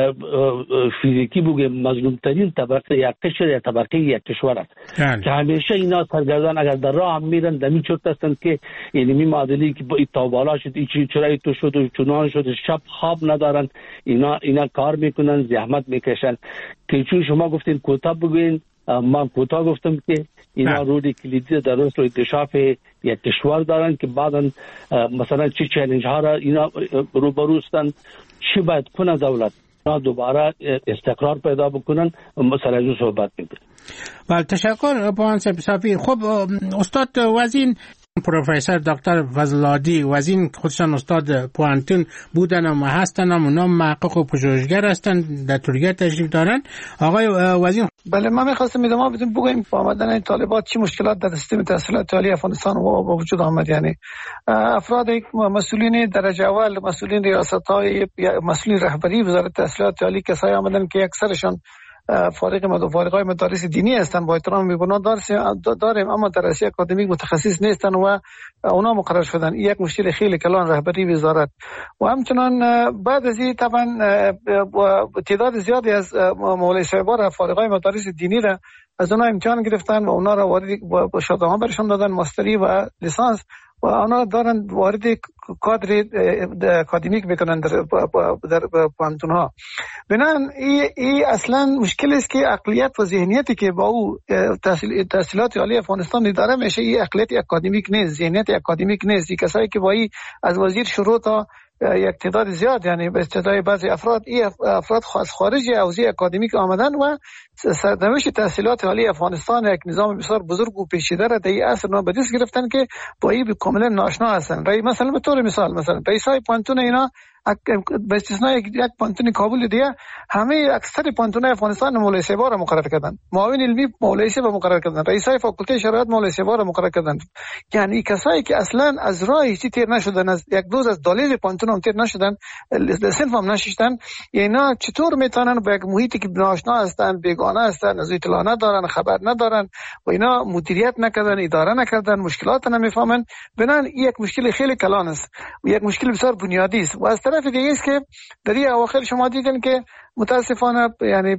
فیزیکی بگیم مظلوم ترین طبقه یک کشور یا طبقه یک کشور است که همیشه اینا سرگردان اگر در راه هم میرن دمی چرت هستند که یعنی می معادلی که با بالا شد چرایی تو شد و چنان شد، شب خواب ندارن، اینا کار میکنن، زحمت میکشن. که چون شما گفتین کوتاه بگوین، من کوتاه گفتم که اینا روی کلیدی در رشد و انکشاف یک کشور دارن که بعدا مثلا چه چالش ها را اینا روبرو هستند، چی باید کنه دولت دوباره استقرار پیدا بکنن، مثلا از صحبت میکنن. بله تشکر پوان صافی. خب استاد وزین پروفسور دکتر فضل‌العادی وزین خودشان استاد پوانتون بودن و هستن، اونا محقق و پژوهشگر هستن، در ترکیه تشریف دارن. آقای وزین. بله من می‌خواستم ادامه بدم بگویم با آمدن این طالبات چه مشکلات در سیستم تحصیلات عالی افغانستان با وجود آمد. یعنی افراد مسئولین درجه اول، مسئولین ریاست‌های، مسئولین رهبری وزارت تحصیلات عالی کسایی آمدن که اکثرشان فارغای مدارس دینی هستند، با احترام می‌بینم داریم، اما درسی اکادمیک متخصص نیستن و اونا مقرر شدن. یک مشکل خیلی کلان رهبری وزارت. و همچنان بعد از این طبعا تعداد زیادی از مولای صاحبان فارغای مدارس دینی را از اونا امتحان گرفتن و اونا را وارد با شهادت برشان دادن، ماستری و لیسانس، و اونا دارن وارد کادر اکادمیک میکنن در پانتون ها. بنابراین این اصلا مشکل است که عقلیت و ذهنیتی که با او تحصیلات عالی افغانستان داره میشه، این عقلیت اکادمیک نیست، ذهنیت اکادمیک نیست. این کسایی که با این از وزیر شروع تا یک تعداد زیاد، یعنی به اصطلاح بعضی افراد از خارج حوزه اکادمیک آمدن و سرنوشت تحصیلات عالی افغانستان یک نظام بسیار بزرگ و پیچیده را در این عصر به دست گرفتن که با این کاملا ناآشنا هستند. مثلا به طور مثال مثلا رئیسای پانتون اینا به استثنای یک پانتون کابل دیگه همه اکثر پانتون‌های افغانستان مولای صاحبا را مقرر کردن، معاون علمی مولای صاحب مقرر کردن، رئیسای فاکولته شرایط مولای صاحبا را مقرر کردن. یعنی کسایی که اصلا از راه هیچ تیر نشدن، از یک دوز از دالیز پانتون هم تیر نشدن، صنف هم نشستن، اینا چطور میتونن با یک محیطی که ناآشنا هستن، بیگانه هستن، از اطلاع ندارن، خبر ندارن و اینا مدیریت نکردن، اداره نکردن، مشکلات نمیفهمن، بنان یک مشکل خیلی کلان است و یک مشکل بسیار بنیادی است. و از طرف دیگه است که در این اواخر شما دیدن که متاسفانه یعنی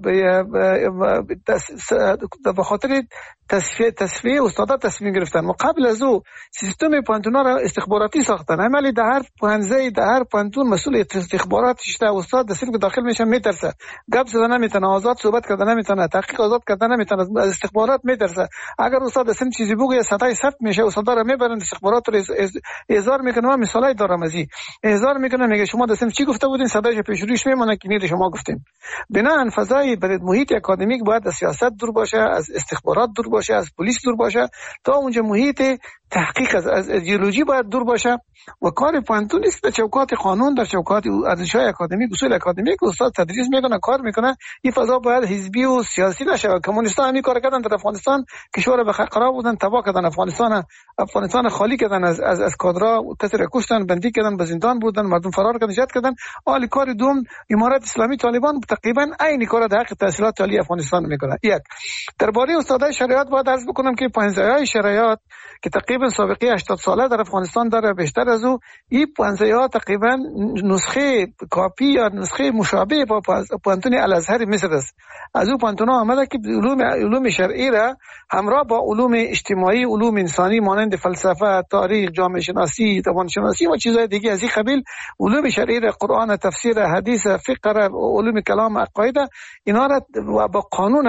به خاطر تصفیه استادا تصمیم گرفتن و قبل از او سیستم پانتونا را استخباراتی ساختن. عملی در هر پانزه در هر پانتون مسئول استخباراتش تا استاد در سینک داخل میشه میترسه، گپ زدن نمیتونه، آزاد صحبت کردن نمیتونه، تحقیق آزاد کردن نمیتونه، از استخبارات میترسه. اگر استاد در سینک چیزی بگه صدای ثبت میشه، استادا را میبرن استخبارات رو احضار میکنه. من مثالای دارم از این احضار میکنه، میگه شما در سینک چی گفته بودین، صدایش پیش روش میمونه که نیل شما گفتین. بنابراین فضای محیط اکادمیک باید از سیاست دور باشه، از استخبارات دور باشه، از پلیس دور باشه، تا اونجا محیط تحقیق از ایدئولوژی باید دور باشه. و کار پانتون نیست در چوکات قانون، در چوکات ارزش‌های اکادمیک، اصول اکادمیک استاد تدریس میکنه، کار میکنه. این فضا باید حزبی و سیاسی نشه. کمونیست‌ها همین کار کردن در افغانستان، کشور بخراب بودن، تباه کردن افغانستان خالی کردن از کادرها، کسی را کشتن، بندی کردن، به زندان بودن، مردم فرار کردن، نجات کردن. حالی کار دوم امارات اسلامی طالبان تقریبا عین کار در حق تحصیلات عالی افغانستان میکنه. یک درباره استادای شریعت باید عرض بکنم که پنجه‌های شریعت که تقریبا سابقه 80 ساله در افغانستان داره، بیشتر از او این پنجه‌ها تقریبا نسخه کاپی یا نسخه مشابه با پانتون الازهر مصر است. از او پانتون‌ها آمده که علوم شرعی را همراه با علوم اجتماعی، علوم انسانی مانند فلسفه، تاریخ، جامعه شناسی، زبان شناسی و چیزهای دیگه از این قبیل، علوم شرعی را، قرآن، تفسیر، حدیث، فقه، علوم کلام، عقاید، اینا را با قانون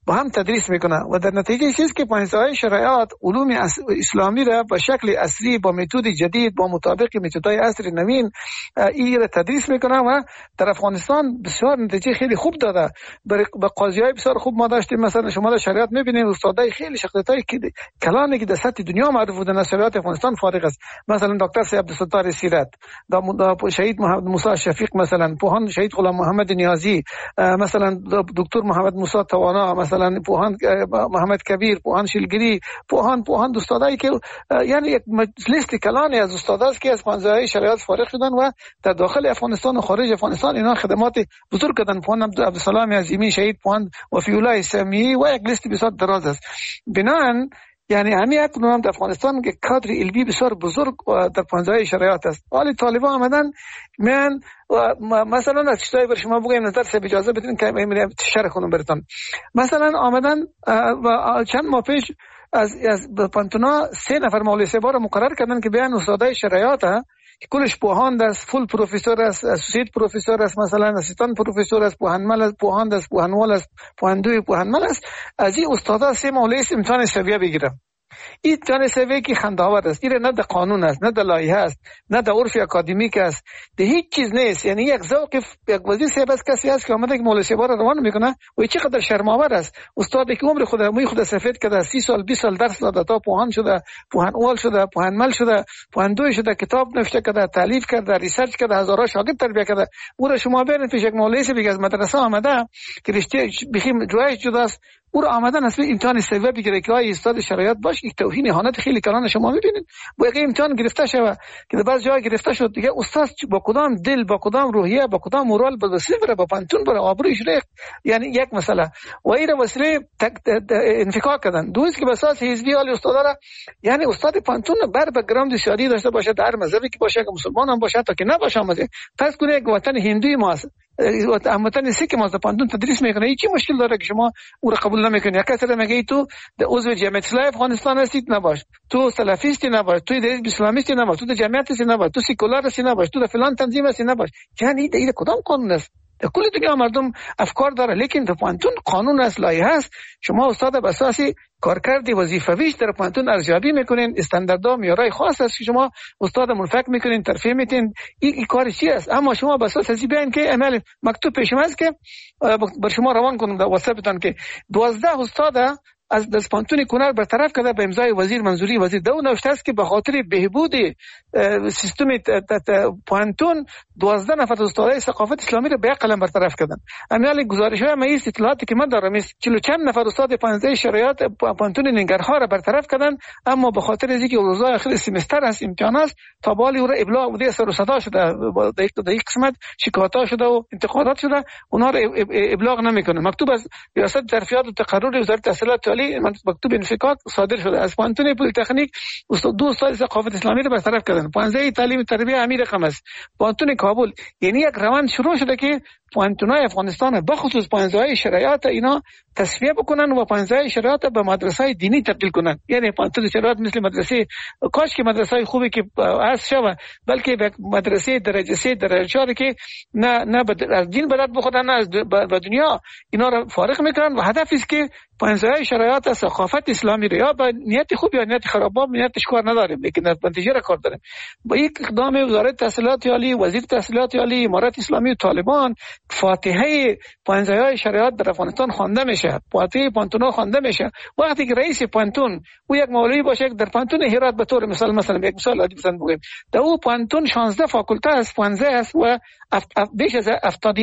با هم تدریس میکنه و در نتیجه چیز که پانزده شرایط علوم اسلامی را به شکل عصری با متد جدید با مطابق متدهای عصر نوین این را تدریس میکنه و در افغانستان بسیار نتیجه خیلی خوب داده. به قاضیای بسیار خوب ما داشتیم، مثلا شما در شریعت میبینید استادای خیلی شخصیتای کلانی که در سطح دنیا معروف بودن از شریعت افغانستان فارغ است، مثلا دکتر سید عبدالستار سیرت، شهید محمد موسی شفیق، مثلا پوهان شهید غلام محمد نیازی، مثلا دکتر محمد موسی توانا، مثلا پوهان محمد کبیر، پوهان شلگری، پوهان استادایی که یعنی یک لیست کلانی از استاداست که از پانزده شرایط فارغ شدن و در داخل افغانستان و خارج افغانستان اینا خدمات بزرگ کردن. پوهان عبدالسلام عظیمی، شهید پوهان وفی الله سمیعی و یک لیست بسیار دراز است. بنابراین یعنی همین یک نام در افغانستان که کادر علمی بسیار بزرگ در پانزده شرایط است. ولی طالبان آمدن من مثلا از چیزایی بر شما بگم نظر سه اجازه بدین که من شرح کنم براتون. مثلا آمدن و چند ماه پیش از پانتونا 3 نفر مولوی صاحب را مقرر کردن که بیان استادای شرایط که کلش پوهان است، فول پروفسور است، اسوسییت پروفسور است، مثلا اسیستان پروفسور است، پوهنمل است، پوهاند است، پوهنوال است، پوهندوی پوهنمل است. از این استادا 3 مولوی امتحان سویه بگیرن. این امتحان سویه که خنده‌آور است، این نه در قانون است، نه در لایحه است، نه در عرف اکادمیک است، ده هیچ چیز نیست. یعنی یک ذوق یک وزیر صاحب است، کسی است که آمده که مولوی صاحب را روان میکنه و چقدر شرم‌آور است. استادی که عمر خود سفید کرده، 30 سال 20 سال درس داده تا پوهان شده، پوهنوال شده، پوهنمل شده، پوهندوی شده، کتاب نوشته کرده، تالیف کرده، ریسرچ کرده، هزارها شاگرد تربیت کرده. او را شما برید پیش یک مولوی صاحب از مدرسه آمده که رشته بخیم جوایش جداست، او را آمدن از امتحان سویه بگیره که آیا استاد شرایط باش. یک توهین اهانت خیلی کلان شما میبینید. با یک امتحان گرفته شده که در بعض جای گرفته شد دیگه استاد با کدام دل، با کدام روحیه، با کدام مورال به وسیله بره، با پانتون بره، آبروش ریخت. یعنی یک مسئله و این وسیله انفکاک کردن. دوست که به اساس حزبی علی استاد را، یعنی استاد پانتون بر بک‌گراند سیاسی داشته باشه، در مذهبی که باشه، که مسلمان هم باشه، تا که نباشه مزه پس کنه یک وطن هندوی ماست، وطن سیک ماست، پانتون تدریس میکنه. این چی مشکل داره که شما او را قبول نمیکنی؟ یک کسی میگه تو عضو جمعیت اسلامی افغانستان هستی نباش، تو سلفیستی نباش، تو حزب اسلامیستی نباش، تو جمعیت هستی نباش، تو سکولار هستی نباش، تو فلان تنظیم هستی نباش. یعنی این کدام قانون است؟ در کل دنیا مردم افکار داره، لیکن در پانتون قانون است، لایحه است. شما استاد به اساس کارکرد وظیفویش در پانتون ارزیابی میکنین، استانداردها معیارهای خاص است که شما استاد منفک میکنین، ترفیع میتین. این کار چی است؟ اما شما به اساس ازی بیان که عمل مکتوب پیشم است که بر شما روان کنم در واتساپتان که 12 استاد از دسپانتون کنر برطرف کرده به امضای وزیر منظوری وزیر. دو نوشته است که به خاطر بهبود سیستم پانتون 12 نفر استادای ثقافت اسلامی را به یک قلم برطرف کردن. امیال گزارش‌های مئیس اطلاعاتی که من دارم است 40 چند نفر استاد 15 شرایط پانتون ننگرهار را برطرف کردن، اما به خاطر اینکه روزهای آخر سمستر است، امتحان است، تا بالی او را ابلاغ بوده، سر و صدا شده، در یک قسمت شکایت‌ها شده و انتقادات شده، اونها را ابلاغ نمیکنه. مکتوب از ریاست ترفیعات و تقرر وزارت تحصیلات عالی مکتوب انفکاک صادر شده. از پانتون پلی تکنیک دو استاد ثقافت اسلامی را برطرف کردن. 15 تعلیم تربیت امیر رقم است. پانتون کابل. یعنی یک روند شروع شده که پانتونای افغانستان بخصوص 15 شرایط اینا تصفیه بکنن و 15 شرایط به مدرسه دینی تبدیل کنن. یعنی پانتون شرایط مثل مدرسه، کاش که مدرسه خوبی که از شوه، بلکه یک مدرسه درجه 3 درجه 4 که نه از دین بلد بخورن، نه از دنیا، اینا را فارغ میکنن و هدف است که 15 شرایط ثقافت اسلامی را یا با نیت خوب یا نیت خراب، با نیتش کار نداریم، لیکن نتیجه را کار داریم. با یک اقدام وزارت تحصیلات عالی، وزیر تحصیلات عالی، امارت اسلامی و طالبان، فاتحه 15 شرایط در افغانستان خوانده میشه، فاتحه پانتون خوانده میشه. وقتی که رئیس پانتون او یک مولوی باشه در پانتون هرات، به طور مثلا یک مثال عادی بزن بگیم، در او پانتون 16 فاکولته است، 15 است و بیش از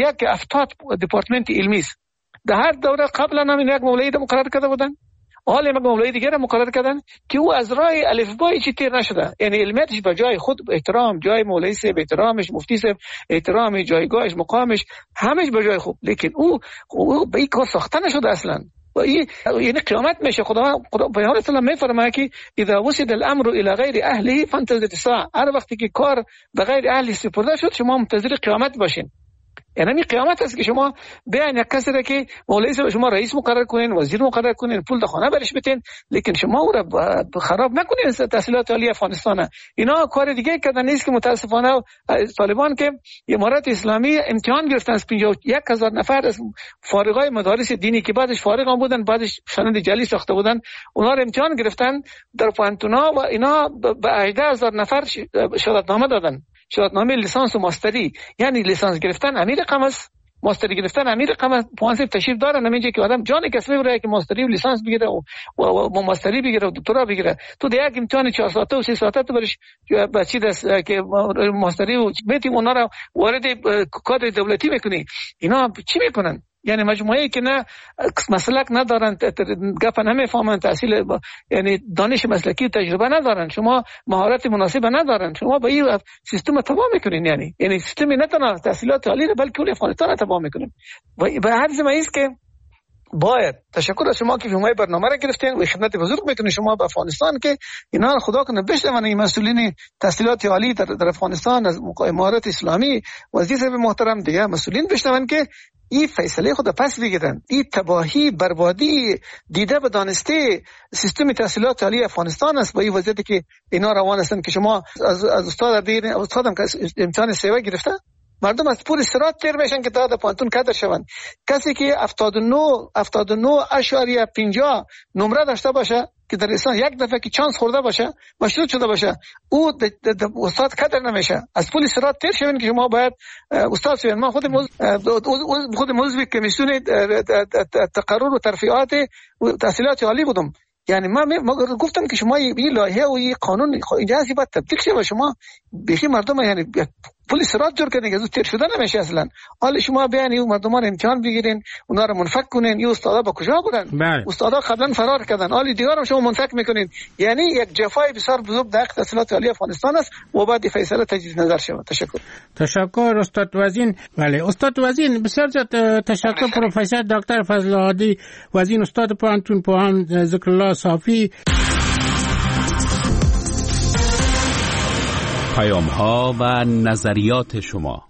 70 دپارتمنت علمی است. در هر دوره قبلا هم یک مولوی مقرر کرده بودن، حالا یک مولوی دیگر مقرر کردن که او از راه الفبای چی تیر نشده. یعنی علمیتش به جای خود احترام، جای مولوی صاحب احترامش، مفتی صاحب احترام، جایگاهش، مقامش، همش به جای خوب، لیکن او به این کار ساخته نشده اصلا. و یعنی قیامت میشه. خدا پیامبر اسلام میفرماید که اذا وصل الامر الى غیر اهله فانتظر الساعه. هر وقتی که کار به غیر اهل سپرده شد شما منتظر قیامت باشین. یعنی قیامت است که شما بیاین یک کسی را که مولوی صاحب شما رئیس مقرر کنین، وزیر مقرر کنین، پول خانه برش بتین، لیکن شما او را خراب نکنین. تحصیلات عالی افغانستان اینا کار دیگه کردن نیست که متاسفانه طالبان که امارت اسلامی امتحان گرفتن از 51,000 نفر از فارغای مدارس دینی که بعدش فارغ هم بودن، بعدش سند جعلی ساخته بودن، اونا رو امتحان گرفتن در پانتونا و اینا به 18,000 نفر شهادتنامه دادن، شهادتنامه لیسانس و ماستری. یعنی لیسانس گرفتن امیر رقم است، ماستری گرفتن امیر رقم است. پوانسیف تشریف دارن همینجا که آدم جان کسبی بره که ماستری و لیسانس بگیره و ماستری بگیره و دکترا بگیره. تو دیگه امتحان 4 ساعته و 3 ساعته تو برش بچی دست که ماستری و میتیم اونا رو وارد کادر دولتی میکنی. اینا چی میکنن؟ یعنی مجموعه‌ای که نه مسلک ندارن، گپ نمیفهمن، تحصیل یعنی دانش مسلکی و تجربه ندارن، شما مهارت مناسب ندارن، شما با این سیستم تباه میکنین. یعنی سیستم نه تنها تحصیلات عالی بلکه کل افغانستان تباه میکنین. و به هر زمینه است که باید تشکر از شما که شما برنامه را گرفتین و خدمت بزرگ میکنین شما به افغانستان که اینا خدا کنه بشنون این مسئولین تحصیلات عالی در افغانستان از امارت اسلامی وزیر محترم دیگه مسئولین بشنون که این فیصله خود پس بگیرن. این تباهی بربادی دیده به دانسته سیستم تحصیلات عالی افغانستان است با این وضعیتی که اینا روان هستن که شما از استاد بگیرین. استادم که امتحان سیوا گرفته مردم از پول صراط تیر میشن که تا در پانتون کادر شوند. کسی که 79.50 نمره داشته باشه که در ایسان یک دفعه که چانس خورده باشه مشروط شده باشه او استاد کادر نمیشه. از پول صراط تیر شوین که شما باید استاد شوین. من خود موضوع کمیسیون تقرر و ترفیعات تحصیلات عالی بودم. یعنی ما گفتم که شما این لایحه و این قانون اینجا هستی باید تبدیل شه و شما بیخی مردم یعنی پول صراط جور کنین که از تیر شده نمیشه اصلا. حالا شما بیان این مردمان امتحان بگیرین، اونا رو منفک کنین. این استادا با کجا بودن؟ استادا قبلا فرار کردن، حالا دیگه هم شما منفک میکنین. یعنی یک جفای بسیار بزرگ در تحصیلات عالی افغانستان است و بعد فیصله تجدید نظر شود. تشکر استاد وزین. بله استاد وزین بسیار تشکر. پروفسور دکتر فضل هادی وزین استاد پانتون پوهان ذکرالله صافی. پیام‌ها و نظریات شما.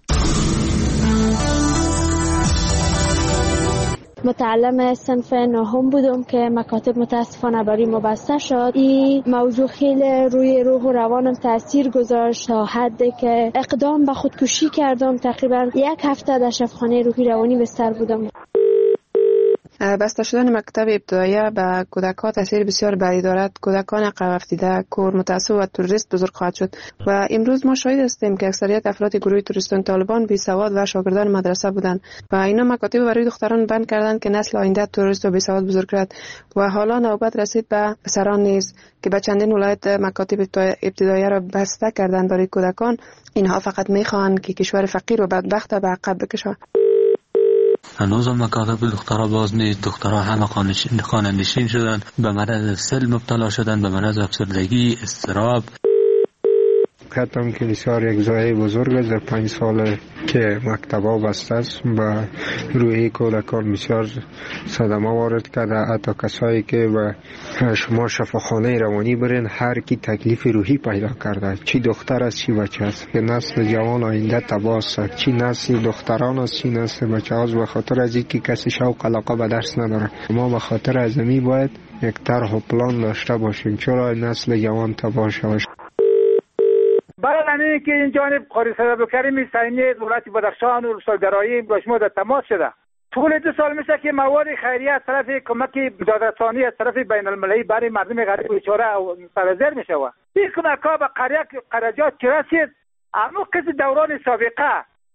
متعلم صنف نهم بودم که مکاتب متاسفانه برای ما بسته شد. این موضوع خیلی روی روح و روانم تاثیر گذاشت تا حدی که اقدام به خودکشی کردم. تقریبا 1 هفته در شفاخانه روحی روانی بستر بودم. بسته شدن مکتب ابتدایی به کودکان تاثیر بسیار بدی دارد. کودکان عقب افتاده، کور، متعصب و تروریست بزرگ خواهد شد و امروز ما شاهد هستیم که اکثریت افراد گروه تروریستان طالبان بی سواد و شاگردان مدرسه بودند و اینا مکاتب برای دختران بند کردند که نسل آینده تروریست و بی سواد بزرگ کرد و حالا نوبت رسید به پسران نیز که به چندین ولایت مکاتب ابتدایی را بسته کردند برای کودکان. اینها فقط میخواهند که کشور فقیر و بدبخت به عقب بکشند. هنوز هم مکاتب دخترها باز نیست. دخترها همه خانه نشین شدن، به مرض سل مبتلا شدن، به مرض افسردگی، اضطراب. کتم که بسیار یک ضایعه بزرگ است. در 5 سال که مکتب‌ها بسته است و روی کودکان بسیار صدمه وارد کرده. حتی کسایی که به شما شفاخانه روانی برین هر کی تکلیف روحی پیدا کرده، چی دختر است چی بچه است، که نسل جوان آینده تباه است. چی نسل دختران است چی نسل بچه است، به خاطر از اینکه کسی شوق علاقه به درس نداره. ما به خاطر ازمی باید یک طرح و پلان داشته باشیم چرا نسل جوان تباه شود. برای همین که این جانب قاری صدر کریم سینی دولت بدخشان و رسالگرایی با شما در تماس شده. طول 2 سال میشه که مواد خیریه از طرف کمک دادرسانی از طرف بین المللی برای مردم غریب بیچاره سرازیر میشه. این کمک ها به قریجات چه رسید؟ اما کسی دوران سابقه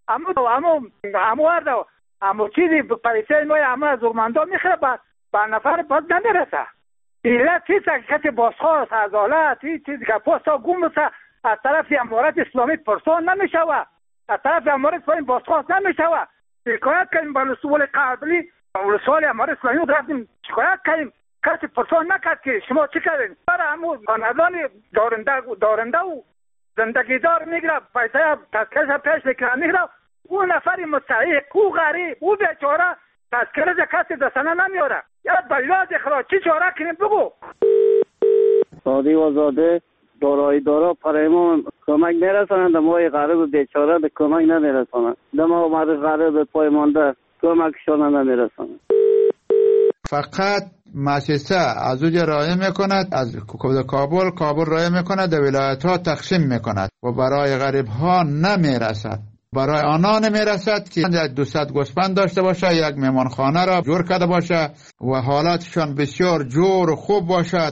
اما چیزی پریسه ما اما از زورمندان میخوره به نفر باز نمیرسه. ایله چیزی که کسی بازخواست عدالت چیزی که پاستا گم بسه از طرف امارت اسلامی پرسان نمیشوه، از طرف امارت اسلامی بازخواست نمیشوه. شکایت کردیم با رسول قبلی رسول امارت اسلامی رفتیم شکایت کردیم، کسی پرسان نکرد که شما چی کردین. برای همون خاندان دارنده و زندگی دار میگیره، پیسه تذکرش پیش میکنه میگیره. اون نفری مستحق او غریب او بیچاره تذکرش کسی دستانه نمیاره. یا بلاد اخراج چی چاره کنیم بگو. سادی و زاده دارایی دارا برای ما کمک نرسانند، ما غریب بیچاره به کمک نمیرسانند، ما غریب پای مانده کمکشان نمیرسانند. فقط مؤسسه از اوج رای میکند، از کابل رای میکند، در ولایت ها تقسیم میکند و برای غریب ها نمیرسد. برای آنها نمیرسد که 200 گوسفند داشته باشه، یک مهمانخانه را جور کرده باشه و حالاتشان بسیار جور و خوب باشد.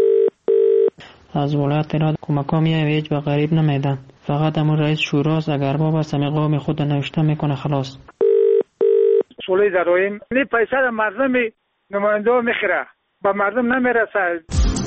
از ولایت را کمک‌ها میاد هیچ به غریب نمیدن، فقط همون رئیس شوراست اگر با بس همه قوم خود نوشته میکنه خلاص. سولی داریم این پیسه را مردم نماینده میخیره، به مردم نمیرسه.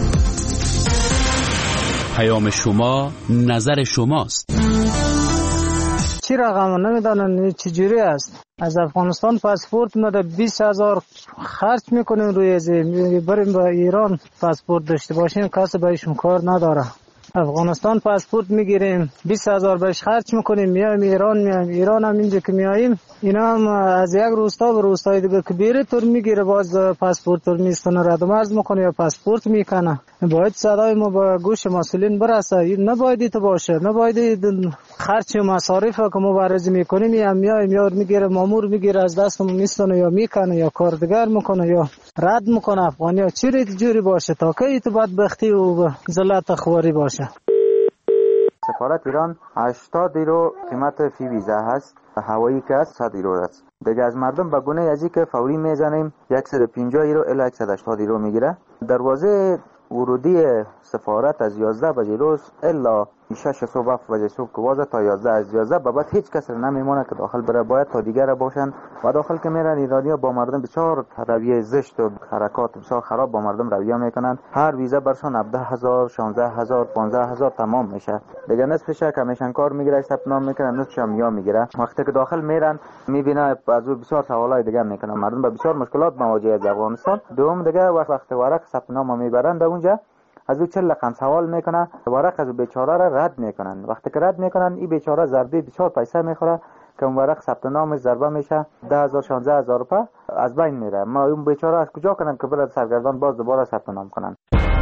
پیام شما نظر شماست. چی رقم نمیدانن چجوری است؟ از افغانستان پاسپورت مده 20,000 خرج میکنیم روی بریم به ایران پاسپورت داشته باشیم، کسی بهشون کار نداره. افغانستان پاسپورت میگیریم 20,000 بهش خرج میکنیم، میایم ایران هم اینجا که میاییم اینا هم از یک روستا به روستای دیگه که بیره تور میگیره، باز پاسپورت تور میستونه رد و مرز میکنه یا پاسپورت میکنه. باید صدای ما به گوش مسئولین برسه، نباید تو باشه، نباید خرج مصارف که ما بررسی میکنیم یا میایم یا میگیره مامور میگیره از دستمون میستونه یا میکنه یا کار دیگر میکنه یا رد میکنه. افغانیا چی جوری باشه تا که تو بدبختی و ذلت خواری باشه. سفارت ایران 80 یورو قیمت فی ویزا هست، هوایی که است 100 یورو است. دیگه از مردم به گونه ازی که فوری میزنیم 150 یورو الی 180 یورو میگیره. دروازه ورودی سفارت از 11 بجه روز الا 6 صبح 7 بجه صبح که وازه تا 11 از 11 بعد هیچ کس نمیمونه که داخل بره، باید تا دیگر باشن و داخل که میرن ایرانی‌ها با مردم بسیار رویه زشت و حرکات بسیار خراب با مردم رویه میکنن. هر ویزا برشون 17,000 16,000 15,000 تمام میشه. دیگه نصفش کمیشن کار میگیره، ثبت نام میکنه، نصفش هم یا میگیره. وقتی که داخل میرن میبینه از او بسیار سوالای دیگه میکنن، مردم با بسیار مشکلات مواجه از افغانستان. دوم دیگه وقتی ورق ثبت نام میبرن اونجا از او 40 رقم سوال میکنه، ورق از بیچاره را رد میکنن. وقتی که رد میکنن این بیچاره ضربه بسیار پیسه میخوره که اون ورق ثبت نامش ضربه میشه 10,000 16,000 روپیه از بین میره. ما اون بیچاره از کجا کنن که برای سرگردان باز دوباره ثبت نام کنن؟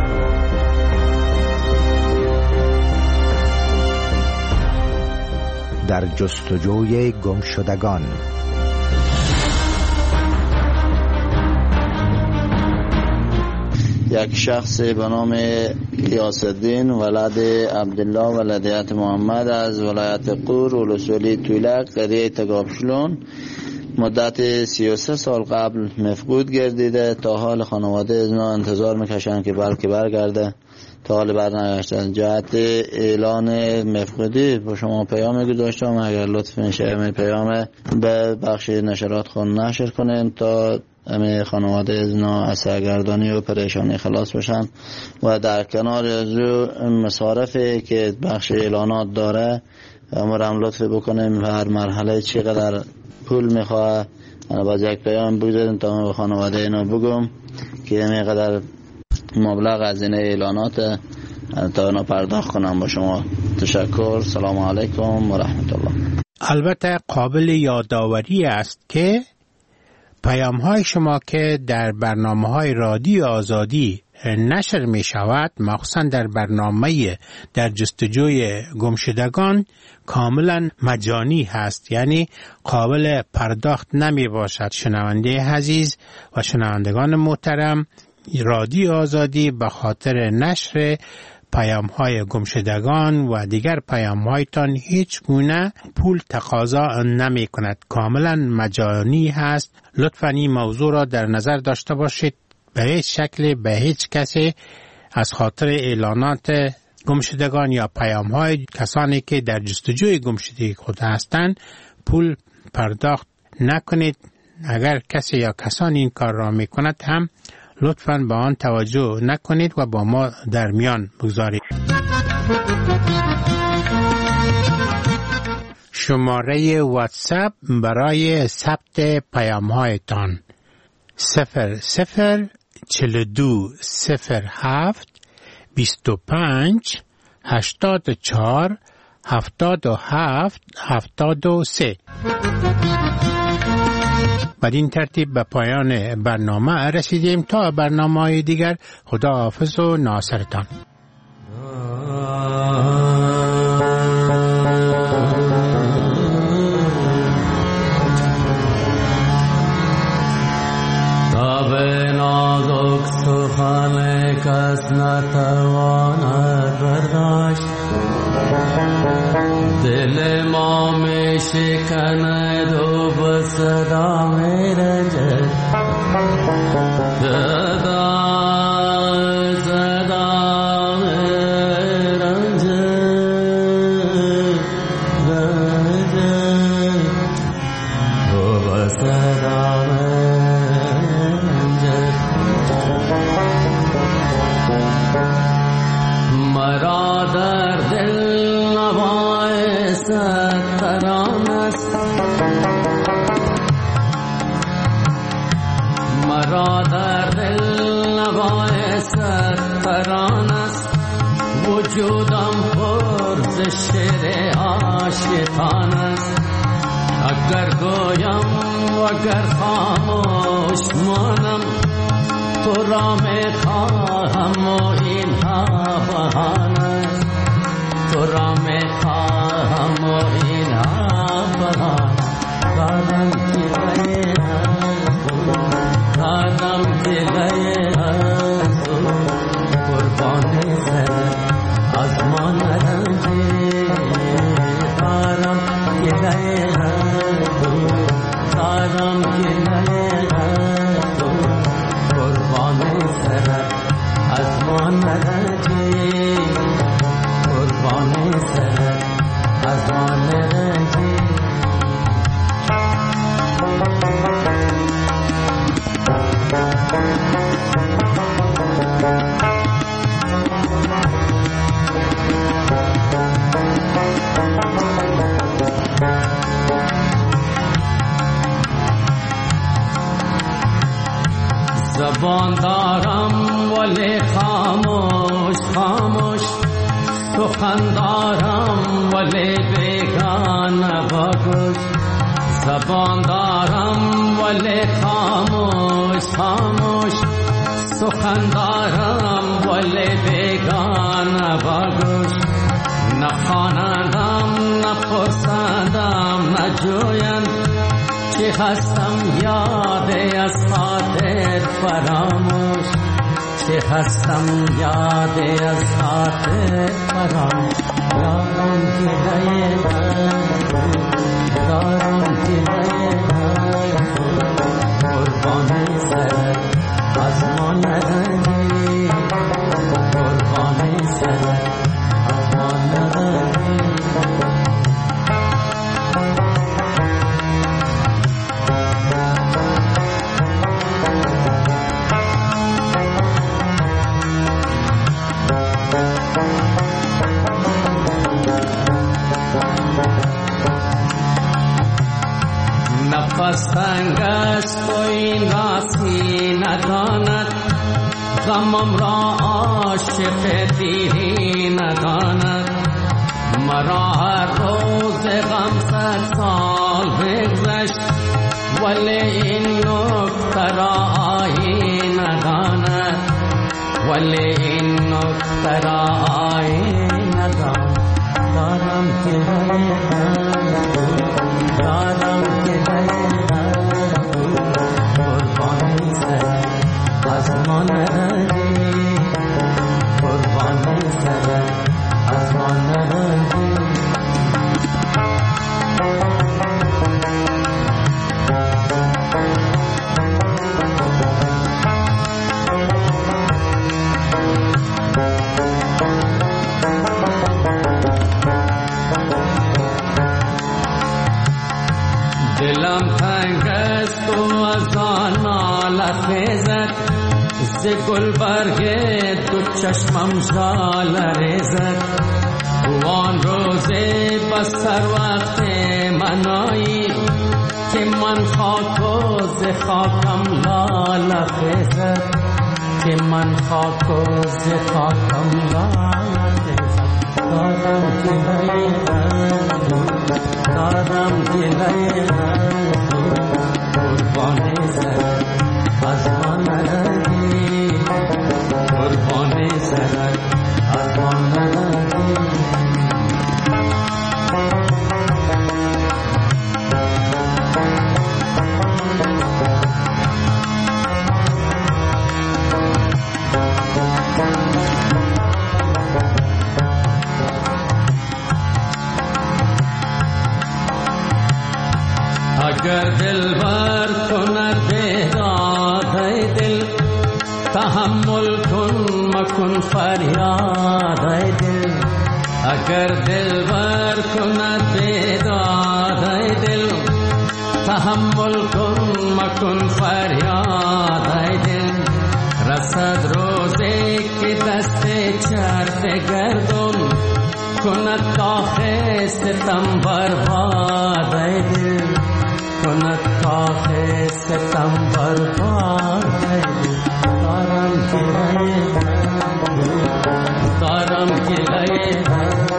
در جستجوی گمشدگان. یک شخص به نام یاسالدین ولد عبدالله ولدیت محمد از ولایت قور ولسوالی طولک قریه تگابشلون مدت 33 سال قبل مفقود گردیده. تا حال خانواده از ما انتظار میکشن که بلکه برگرده، تا حال برنگشته. جهت اعلان مفقودی با شما پیام گذاشتم، اگر لطف میشه پیام به بخش نشرات خون نشر کنین تا همه خانواده ازنا از سرگردانی و پریشانی خلاص بشن و در کنار از مصارفی که بخش اعلانات داره امرم لطف بکنیم و هر مرحله چقدر پول میخواه باز یک پیام بگذاریم تا به خانواده اینا بگم که همینقدر مبلغ از این اعلانات تا اینا پرداخت کنم. با شما تشکر. سلام علیکم و رحمت الله. البته قابل یادآوری است که پیام های شما که در برنامه های رادیو آزادی نشر می شود، مخصوصا در برنامه در جستجوی گمشدگان، کاملا مجانی هست، یعنی قابل پرداخت نمی باشد. شنونده عزیز و شنوندگان محترم، رادیو آزادی به خاطر نشر پیام های گمشدگان و دیگر پیام هایتان هیچ گونه پول تقاضا نمی کند، کاملا مجانی هست. لطفاً این موضوع را در نظر داشته باشید. به هیچ شکل به هیچ کسی از خاطر اعلانات گمشدگان یا پیام های کسانی که در جستجوی گمشدگی خود هستند پول پرداخت نکنید. اگر کسی یا کسانی این کار را می کند هم لطفاً به آن توجه نکنید و با ما در میان بگذارید. شماره واتساپ برای ثبت پیام هایتان 004207 25 84 77 73. بدین ترتیب به پایان برنامه رسیدیم. تا برنامه‌های دیگر خدا حافظ و ناصرتان. خانه کس نتواند برداشت دل ما می شکند و به صدا می رنجد صدا وجودم پر ز شعر عاشقان است اگر گویم و اگر خاموش مانم تو را می خواهم و اینها بهانه است تو را می خواهم و اینها بهانه دادم که لئے دادم که لئے قربان سر آسمان رنجے تارم کے لئے تارم کے لئے قربان سر آسمان رنجے قربان سر آسمان رنجے زبان دارم ولی خاموش خاموش سخن دارم ولی بیگانه بگوش زبان دارم ولی خاموش خاموش سخن دارم ولی بیگانه بگوش نخواندم نپرسندم نجویم چه هستم یاد از خاطر فراموش چه هستم یاد از خاطر فراموش دارم که لئے دارم که لئے قربان سر آسمان رنگی قربان سر آسمان رنگی نفس تنگ است و این راسی نداند غمم را عاشق دیری نداند مرا هر روز غم 100 سال بگذشت ولی این نکته را آیین نداند ولی این نکته را آیین نداند دارم که دارم که قربانی سر آسمان رنگی قربانی سر آسمان رنگی دلم تنگ است و از آن ناله خیزد ز گلبرگ دو چشمم ژاله ریزد وان روز بسر وقت منایی که من خاک و ز خاکم لاله خیزد که من خاک و ز خاکم لاله خیزد دارم که لئے دارم که لئے قربان سر آسمان رنگی قربان سر آسمان رنگی دلبر کند بیداد ای دل تحمل کن مکن فریاد ای دل اگر دلبر کند بیداد ای دل تحمل کن مکن فریاد ای دل رسد روزی که دست چرخ گردون کند کاخ ستم برباد ای دل کند کاخ ستم برباد ای دل دارم که لئے